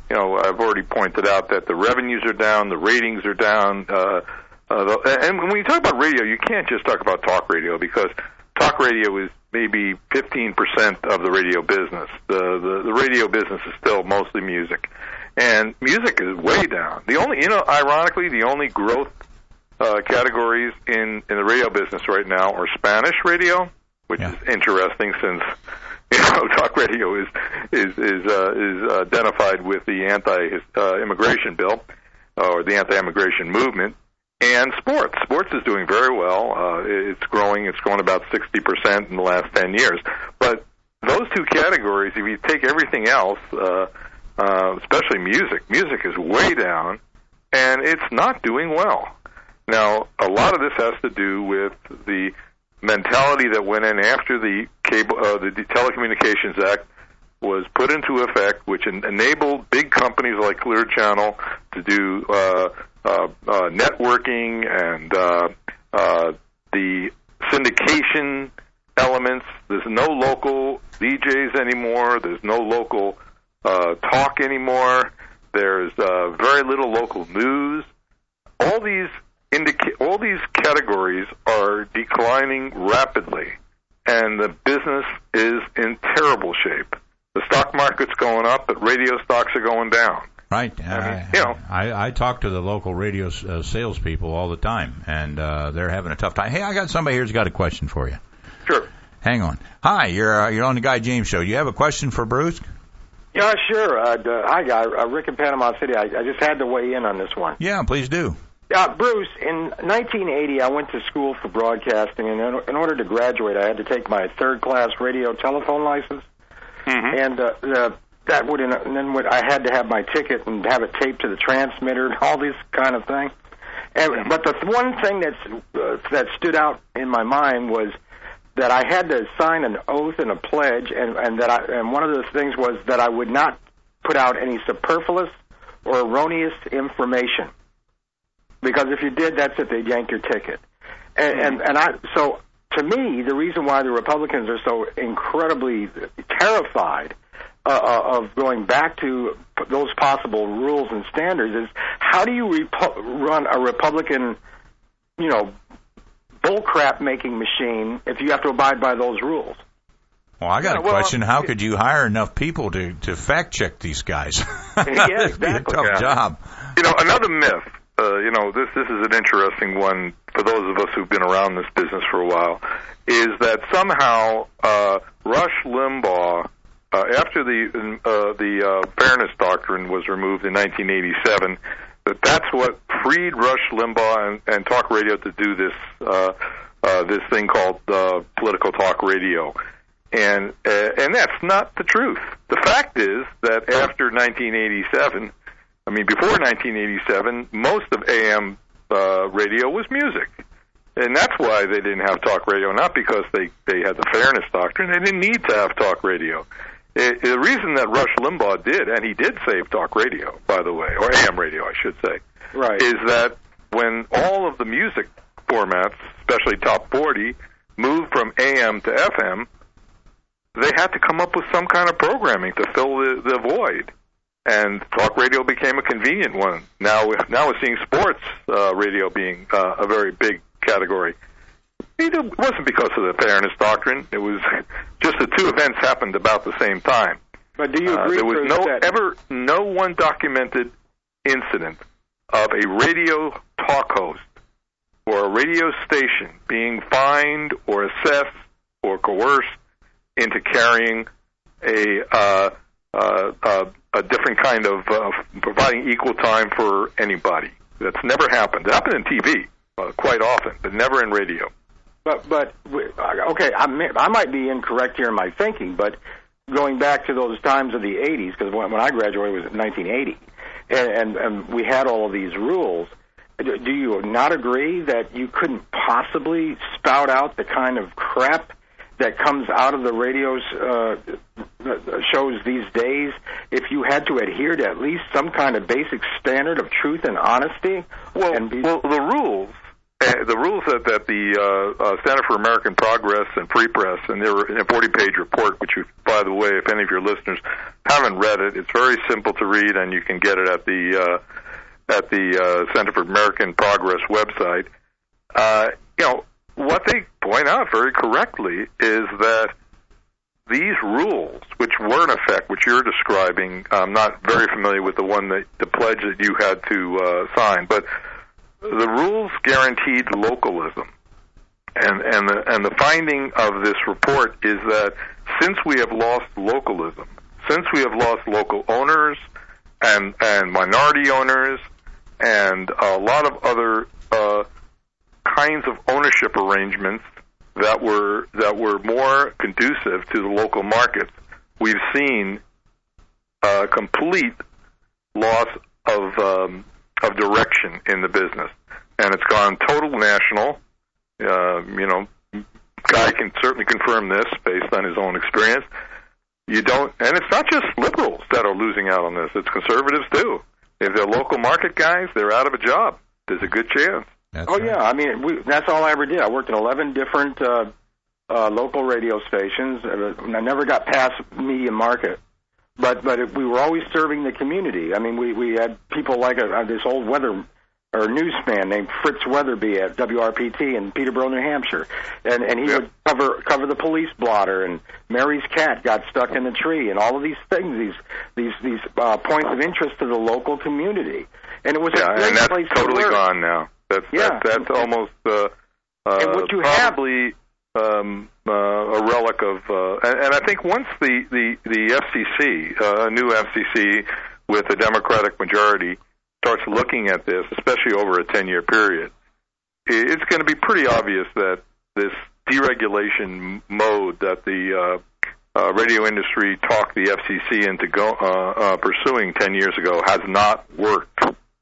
you know, I've already pointed out that the revenues are down, the ratings are down. Uh, uh, the, and when you talk about radio, you can't just talk about talk radio, because talk radio is maybe fifteen percent of the radio business. The, the, the radio business is still mostly music. And music is way down. The only, you know, ironically, the only growth uh, categories in, in the radio business right now are Spanish radio, which yeah. is interesting since, you know, talk radio is is is uh, is identified with the anti-immigration uh, bill uh, or the anti-immigration movement, and sports. Sports is doing very well. Uh, it's growing. It's grown about sixty percent in the last ten years. But those two categories, if you take everything else, uh, uh, especially music, music is way down, and it's not doing well. Now, a lot of this has to do with the mentality that went in after the cable, uh, the Telecommunications Act was put into effect, which en- enabled big companies like Clear Channel to do uh, uh, uh, networking and uh, uh, the syndication elements. There's no local D Js anymore. There's no local uh, talk anymore. There's uh, very little local news. All these Indica- all these categories are declining rapidly, and the business is in terrible shape. The stock market's going up, but radio stocks are going down. Right. I mean, uh, you know, I, I talk to the local radio uh, salespeople all the time, and uh, they're having a tough time. Hey, I got somebody here's got a question for you. Sure. Hang on. Hi, you're uh, you're on the Guy James Show. You have a question for Bruce? Yeah, sure. Uh, d- hi, Guy. Uh, Rick in Panama City. I, I just had to weigh in on this one. Yeah, please do. Uh, Bruce, in nineteen eighty, I went to school for broadcasting, and in, in order to graduate, I had to take my third-class radio telephone license, mm-hmm. and uh, uh, that would, and then would, I had to have my ticket and have it taped to the transmitter, and all this kind of thing. And, but the th- one thing that's uh, that stood out in my mind was that I had to sign an oath and a pledge, and, and that I, and one of the things was that I would not put out any superfluous or erroneous information. Because if you did, that's it, they'd yank your ticket. And, and, and I, so, to me, the reason why the Republicans are so incredibly terrified uh, of going back to those possible rules and standards is, how do you repu- run a Republican, you know, bullcrap-making machine if you have to abide by those rules? Well, I got yeah, a well, question. How could you hire enough people to, to fact-check these guys? Yeah, It'd be a exactly. tough Yeah. job. You know, another myth. Uh, you know, this this is an interesting one for those of us who've been around this business for a while, is that somehow uh, Rush Limbaugh, uh, after the uh, the uh, Fairness Doctrine was removed in nineteen eighty-seven, that that's what freed Rush Limbaugh and, and talk radio to do this uh, uh, this thing called uh, political talk radio. And uh, and that's not the truth. The fact is that after nineteen eighty-seven, I mean, before nineteen eighty-seven, most of A M uh, radio was music. And that's why they didn't have talk radio, not because they, they had the Fairness Doctrine. They didn't need to have talk radio. It, the reason that Rush Limbaugh did, and he did save talk radio, by the way, or A M radio, I should say, right, is that when all of the music formats, especially top forty, moved from A M to F M, they had to come up with some kind of programming to fill the, the void. And talk radio became a convenient one. Now, now we're seeing sports uh, radio being uh, a very big category. It wasn't because of the Fairness Doctrine. It was just the two events happened about the same time. But do you Uh, agree? there was Bruce, no that ever no one documented incident of a radio talk host or a radio station being fined or assessed or coerced into carrying a uh, uh, uh, a different kind of uh, providing equal time for anybody. That's never happened. It happened in T V uh, quite often, but never in radio. But but okay, I may, I might be incorrect here in my thinking, but going back to those times of the eighties, because when, when I graduated it was nineteen eighty, and, and, and we had all of these rules. Do you not agree that you couldn't possibly spout out the kind of crap that comes out of the radio's uh, shows these days if you had to adhere to at least some kind of basic standard of truth and honesty? Well, and be- well the rules, and, the rules that, that the uh, uh, Center for American Progress and Free Press, and their in a forty-page report, which, you, by the way, if any of your listeners haven't read it, it's very simple to read, and you can get it at the uh, at the uh, Center for American Progress website. Uh, you know, what they point out very correctly is that these rules, which were in effect, which you're describing, I'm not very familiar with the one that the pledge that you had to uh, sign, but the rules guaranteed localism, and and the, and the finding of this report is that since we have lost localism, since we have lost local owners and and minority owners and a lot of other uh, kinds of ownership arrangements that were that were more conducive to the local markets, we've seen a complete loss of um, of direction in the business, and it's gone total national. Uh, you know, Guy can certainly confirm this based on his own experience. You don't, and it's not just liberals that are losing out on this; it's conservatives too. If they're local market guys, they're out of a job. There's a good chance. That's oh right. yeah, I mean we, that's all I ever did. I worked in eleven different uh, uh, local radio stations. I never got past medium market. But but it, we were always serving the community. I mean, we, we had people like a, uh, this old weather or newsman named Fritz Weatherby at W R P T in Peterborough, New Hampshire, and and he yep. would cover cover the police blotter, and Mary's cat got stuck in the tree, and all of these things, these these these uh, points of interest to the local community, and it was yeah, a great and that's place totally to work. gone now. That's yeah. that's, that's almost uh, uh, and what you probably. Have, Um, uh, a relic of, uh, and, and I think once the the the F C C, uh, a new F C C with a Democratic majority, starts looking at this, especially over a ten-year period, it's going to be pretty obvious that this deregulation mode that the uh, uh, radio industry talked the F C C into go, uh, uh, pursuing ten years ago has not worked.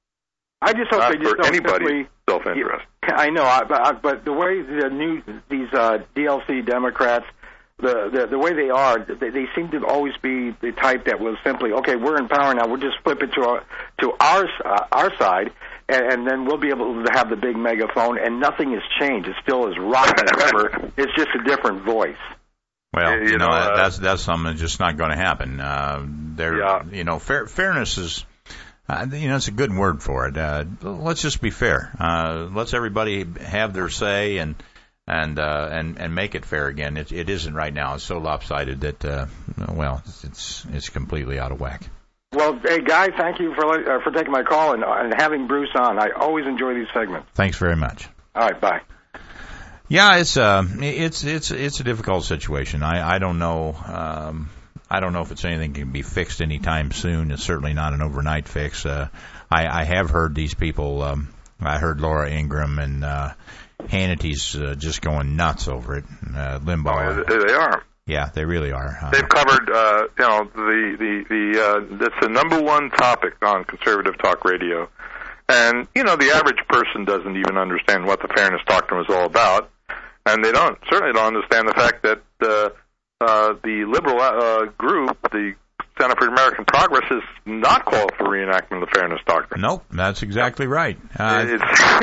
I just hope not they just for don't anybody's simply, self-interest. I know, I, but, but the way the new these uh, D L C Democrats, the, the the way they are, they, they seem to always be the type that will simply, okay, we're in power now, we'll just flip it to our to our uh, our side, and, and then we'll be able to have the big megaphone, and nothing has changed. It's still as rotten as ever. It's just a different voice. Well, you, you know, know uh, that's that's something that's just not going to happen. Uh, there, yeah. you know, fair, fairness is. Uh, you know, it's a good word for it. Uh, let's just be fair. Uh, let's everybody have their say and and uh, and and make it fair again. It, it isn't right now. It's so lopsided that uh, well, it's it's completely out of whack. Well, hey, Guy, thank you for uh, for taking my call and, and having Bruce on. I always enjoy these segments. Thanks very much. All right, bye. Yeah, it's uh, it's it's it's a difficult situation. I I don't know. Um, I don't know if it's anything that can be fixed anytime soon. It's certainly not an overnight fix. Uh, I, I have heard these people. Um, I heard Laura Ingraham and uh, Hannity's uh, just going nuts over it. Uh, Limbaugh. Oh, they are. Yeah, they really are. Uh, They've covered, uh, you know, the the the uh, that's the number one topic on conservative talk radio, and you know the average person doesn't even understand what the fairness doctrine was all about, and they don't certainly don't understand the fact that. Uh, Uh, the liberal uh, group, the Center for American Progress, has not called for reenactment of the Fairness Doctrine. Nope, that's exactly right. Uh,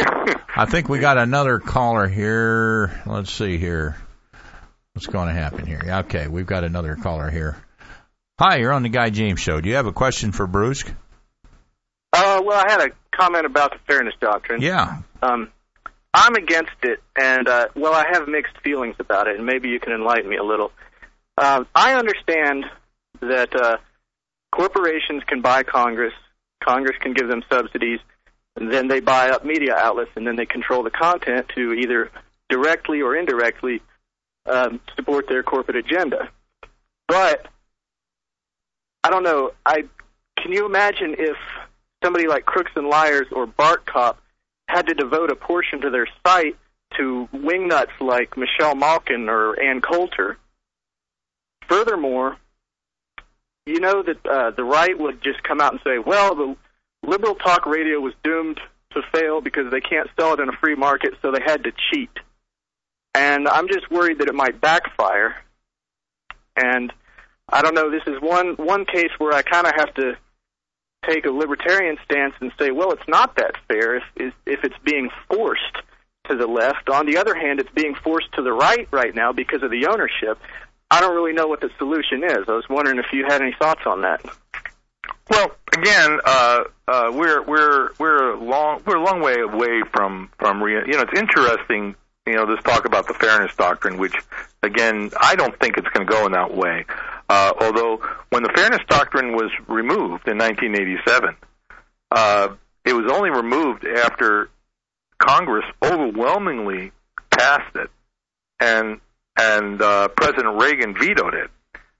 I think we got another caller here. Let's see here. What's going to happen here? Okay, we've got another caller here. Hi, you're on the Guy James Show. Do you have a question for Bruce? Uh, well, I had a comment about the Fairness Doctrine. Yeah. Um, I'm against it, and, uh, well, I have mixed feelings about it, and maybe you can enlighten me a little. Uh, I understand that uh, corporations can buy Congress, Congress can give them subsidies, and then they buy up media outlets, and then they control the content to either directly or indirectly um, support their corporate agenda. But, I don't know, I can you imagine if somebody like Crooks and Liars or Bart Cop had to devote a portion to their site to wingnuts like Michelle Malkin or Ann Coulter? Furthermore, you know that uh, the right would just come out and say, well, the liberal talk radio was doomed to fail because they can't sell it in a free market, so they had to cheat. And I'm just worried that it might backfire. And I don't know, this is one, one case where I kind of have to take a libertarian stance and say, well, it's not that fair if, if it's being forced to the left. On the other hand, it's being forced to the right right now because of the ownership. I don't really know what the solution is. I was wondering if you had any thoughts on that. Well, again, uh, uh, we're we're we're a long we're a long way away from from re- you know it's interesting. You know, this talk about the fairness doctrine, which, again, I don't think it's going to go in that way. Uh, although, when the fairness doctrine was removed in nineteen eighty-seven, uh, it was only removed after Congress overwhelmingly passed it, and and uh, President Reagan vetoed it.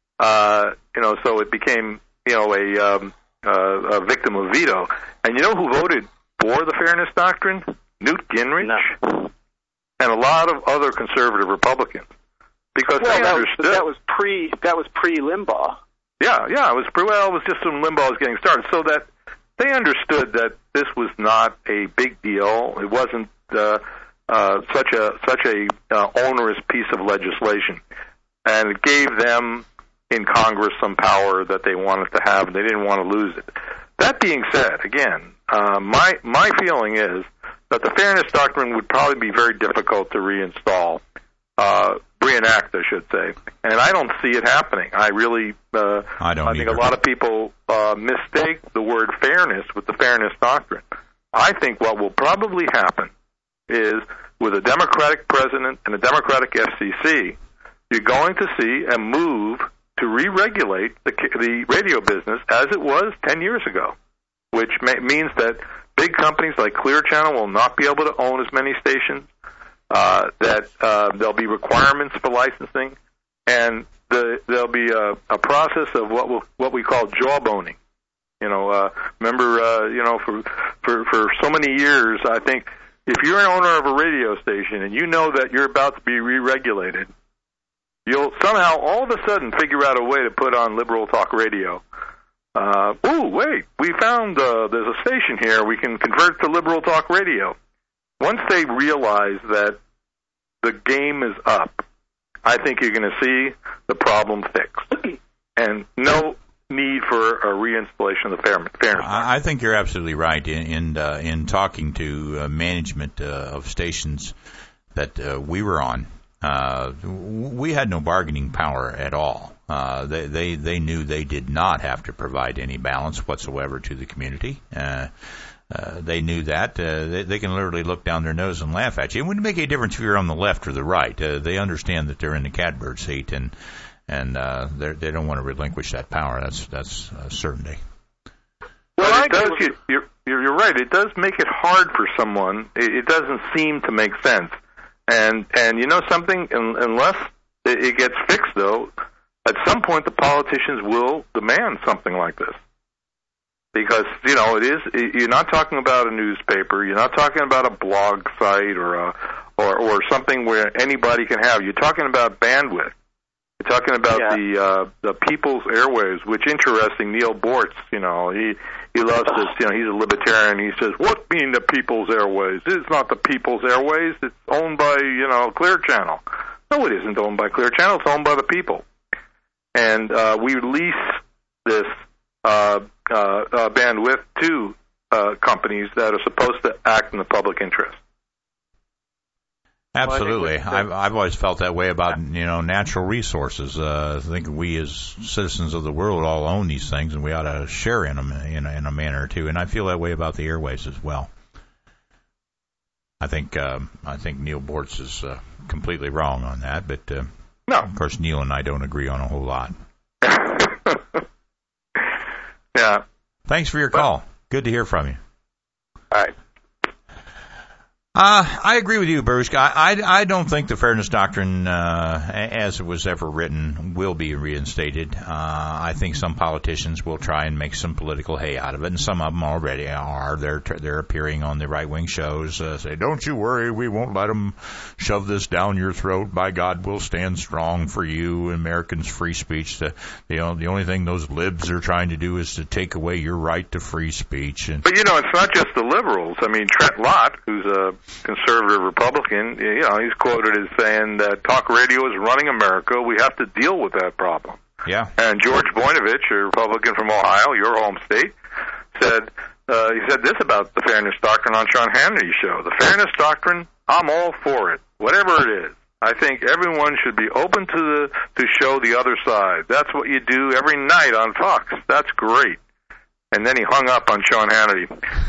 Uh, you know, so it became, you know, a, um, uh, a victim of veto. And you know who voted for the fairness doctrine? Newt Gingrich. No. And a lot of other conservative Republicans, because well, they that understood was, that was pre that was pre Limbaugh. Yeah, yeah, it was pre. Well, it was just when Limbaugh was getting started, so that they understood that this was not a big deal. It wasn't uh, uh, such a such a uh, onerous piece of legislation, and it gave them in Congress some power that they wanted to have, and they didn't want to lose it. That being said, again, uh, my my feeling is that the fairness doctrine would probably be very difficult to reinstall, uh, reenact, I should say. And I don't see it happening. I really, uh, I don't I think either. a lot of people uh, mistake the word fairness with the fairness doctrine. I think what will probably happen is, with a Democratic president and a Democratic F C C, you're going to see a move to re-regulate the, the radio business as it was ten years ago, which may, means that big companies like Clear Channel will not be able to own as many stations, uh, that uh, there'll be requirements for licensing, and the, there'll be a, a process of what we'll, what we call jawboning. You know, uh, remember, uh, you know, for, for, for so many years, I think if you're an owner of a radio station and you know that you're about to be re-regulated, you'll somehow all of a sudden figure out a way to put on liberal talk radio. Uh, ooh, wait, we found uh, there's a station here. We can convert to liberal talk radio. Once they realize that the game is up, I think you're going to see the problem fixed. And no need for a reinstallation of the fair, fairness. I think you're absolutely right. In in, uh, in talking to uh, management uh, of stations that uh, we were on, uh, we had no bargaining power at all. Uh, they, they, they knew they did not have to provide any balance whatsoever to the community. Uh, uh, they knew that. Uh, they, they can literally look down their nose and laugh at you. It wouldn't make any difference if you're on the left or the right. Uh, they understand that they're in the catbird seat, and and uh, they don't want to relinquish that power. That's that's a certainty. Well, it does. You, you're, you're right. It does make it hard for someone. It, it doesn't seem to make sense. And and you know something, unless it gets fixed, though, at some point the politicians will demand something like this. Because, you know, it is, you're not talking about a newspaper, you're not talking about a blog site or a, or, or something where anybody can have. You're talking about bandwidth. You're talking about yeah. the uh, the people's airwaves, which, interesting, Neil Bortz, you know, he he loves this, you know, he's a libertarian. He says, what mean the people's airwaves? It's not the people's airwaves. It's owned by, you know, Clear Channel. No, it isn't owned by Clear Channel. It's owned by the people. And uh, we lease this uh, uh, uh, bandwidth to uh, companies that are supposed to act in the public interest. Absolutely. Well, I've, I've always felt that way about, you know, natural resources. Uh, I think we as citizens of the world all own these things, and we ought to share in them in, in a manner or two. And I feel that way about the airwaves as well. I think um, I think Neil Bortz is uh, completely wrong on that, but uh, no. Of course, Neil and I don't agree on a whole lot. Yeah. Thanks for your call. Good to hear from you. All right. Uh, I agree with you, Baruchka. I, I, I don't think the fairness doctrine, uh, as it was ever written, will be reinstated. Uh, I think some politicians will try and make some political hay out of it, and some of them already are. They're they're appearing on the right-wing shows, uh, say, "Don't you worry, we won't let them shove this down your throat. By God, we'll stand strong for you, Americans' free speech." The you know, the only thing those libs are trying to do is to take away your right to free speech. And but you know, it's not just the liberals. I mean, Trent Lott, who's a conservative Republican, you know, he's quoted as saying that talk radio is running America. We have to deal with that problem. Yeah. And George Voinovich, a Republican from Ohio, your home state, said uh, he said this about the fairness doctrine on Sean Hannity's show. The fairness doctrine I'm all for it, whatever it is. I think everyone should be open to the to show the other side. That's what you do every night on Fox. That's great. And then he hung up on Sean Hannity.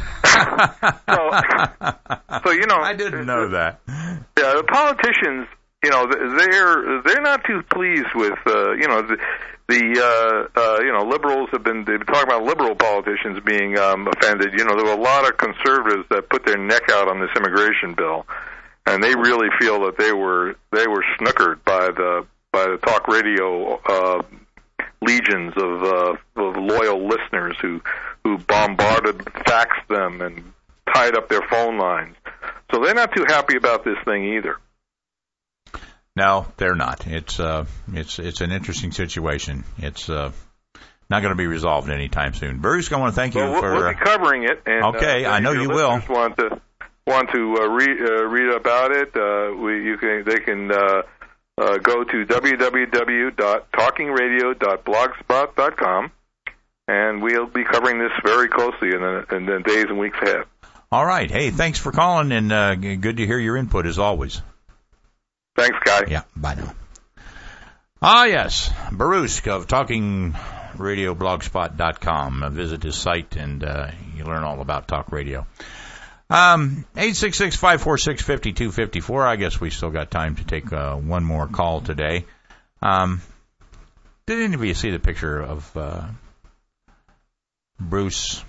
so, so, you know, I didn't know that. Yeah, the politicians, you know, they're they're not too pleased with, uh, you know, the, the uh, uh, you know, liberals have been they've been talking about liberal politicians being um, offended. You know, there were a lot of conservatives that put their neck out on this immigration bill, and they really feel that they were they were snookered by the by the talk radio uh, legions of, uh, of loyal listeners who who bombarded, faxed them, and tied up their phone lines. So they're not too happy about this thing either. No, they're not. It's uh, it's it's an interesting situation. It's uh, not going to be resolved anytime soon. Bruce, I want to thank you well, for we'll be covering it. And, okay, uh, I know you will. Want to want to uh, read uh, read about it? Uh, we you can they can uh, uh, go to w w w dot talking radio dot blogspot dot com, and we'll be covering this very closely in the, in the days and weeks ahead. All right. Hey, thanks for calling, and uh, good to hear your input as always. Thanks, Guy. Yeah, bye now. Ah, yes, Barusk of talking radio blogspot dot com. Uh, visit his site, and uh, you learn all about talk radio. Um, eight six six, five four six, five two five four. I guess we still got time to take uh, one more call today. Um, did any of you see the picture of uh, Bruce,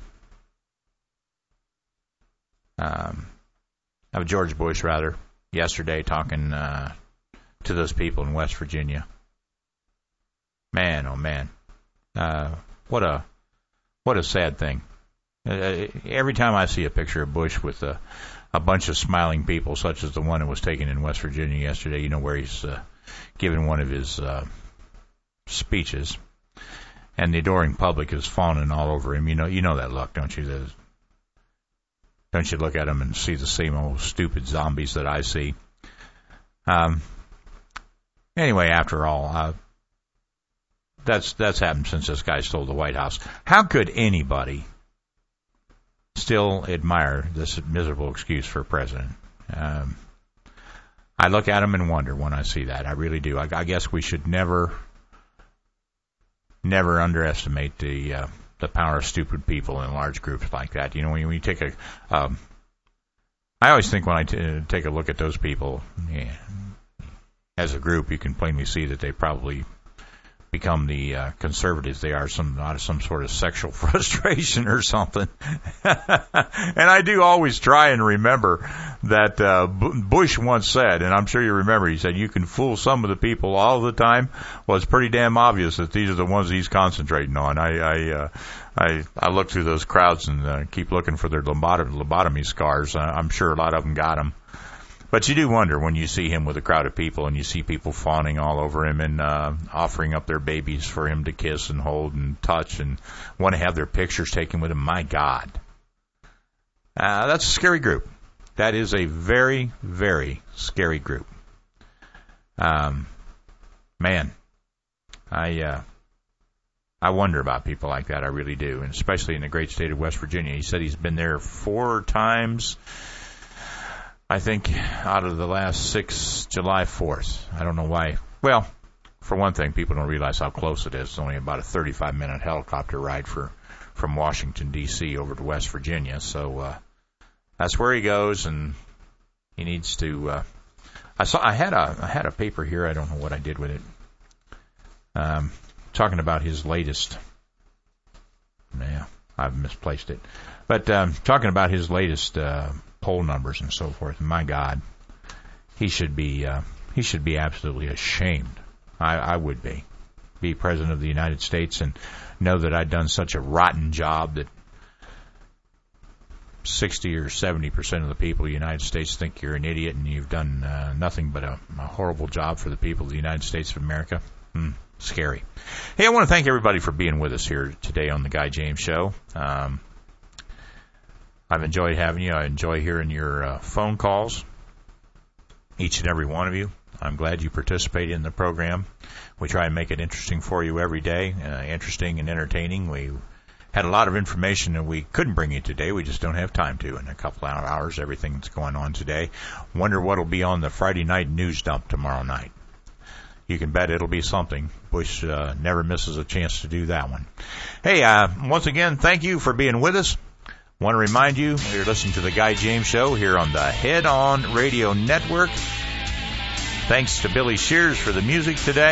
um, of George Bush, rather, yesterday talking uh, to those people in West Virginia? Man, oh man, uh, what a what a sad thing. Uh, every time I see a picture of Bush with a, a bunch of smiling people, such as the one that was taken in West Virginia yesterday, you know, where he's uh, giving one of his uh, speeches, and the adoring public is fawning all over him. You know, you know that look, don't you? The, don't you look at him and see the same old stupid zombies that I see? Um. Anyway, after all, uh, that's that's happened since this guy stole the White House. How could anybody still admire this miserable excuse for president? Um, I look at him and wonder when I see that. I really do. I, I guess we should never, never underestimate the uh, the power of stupid people in large groups like that. You know, when you, when you take a, um, I always think when I t- take a look at those people, yeah, as a group, you can plainly see that they probably become the uh, conservatives they are, some out of some sort of sexual frustration or something. And I do always try and remember that uh, Bush once said, and I'm sure you remember, he said, you can fool some of the people all the time. Well, it's pretty damn obvious that these are the ones he's concentrating on. I I uh, I, I look through those crowds and uh, keep looking for their lobotomy, lobotomy scars. Uh, I'm sure a lot of them got them. But you do wonder when you see him with a crowd of people and you see people fawning all over him and uh, offering up their babies for him to kiss and hold and touch and want to have their pictures taken with him. My God. Uh, that's a scary group. That is a very, very scary group. Um, man, I uh, I wonder about people like that. I really do, and especially in the great state of West Virginia. He said he's been there four times. I think out of the last six, July fourth. I don't know why. Well, for one thing, people don't realize how close it is. It's only about a thirty-five minute helicopter ride for from Washington, D C over to West Virginia. So uh, that's where he goes, and he needs to. Uh, I saw. I had a. I had a paper here. I don't know what I did with it. Um, talking about his latest. Yeah, I've misplaced it. But um, talking about his latest. Uh, poll numbers and so forth. My God, he should be uh, he should be absolutely ashamed. I, I would be be president of the United States and know that I'd done such a rotten job that sixty or seventy percent of the people of the United States think you're an idiot and you've done uh, nothing but a, a horrible job for the people of the United States of America. Hmm, scary. Hey, I want to thank everybody for being with us here today on the Guy James Show. Um, I've enjoyed having you. I enjoy hearing your uh, phone calls, each and every one of you. I'm glad you participate in the program. We try and make it interesting for you every day, uh, interesting and entertaining. We had a lot of information that we couldn't bring you today. We just don't have time to. In a couple of hours, everything that's going on today. Wonder what'll be on the Friday night news dump tomorrow night. You can bet it'll be something. Bush uh, never misses a chance to do that one. Hey, uh, once again, thank you for being with us. Want to remind you, you're listening to the Guy James Show here on the Head On Radio Network. Thanks to Billy Shears for the music today.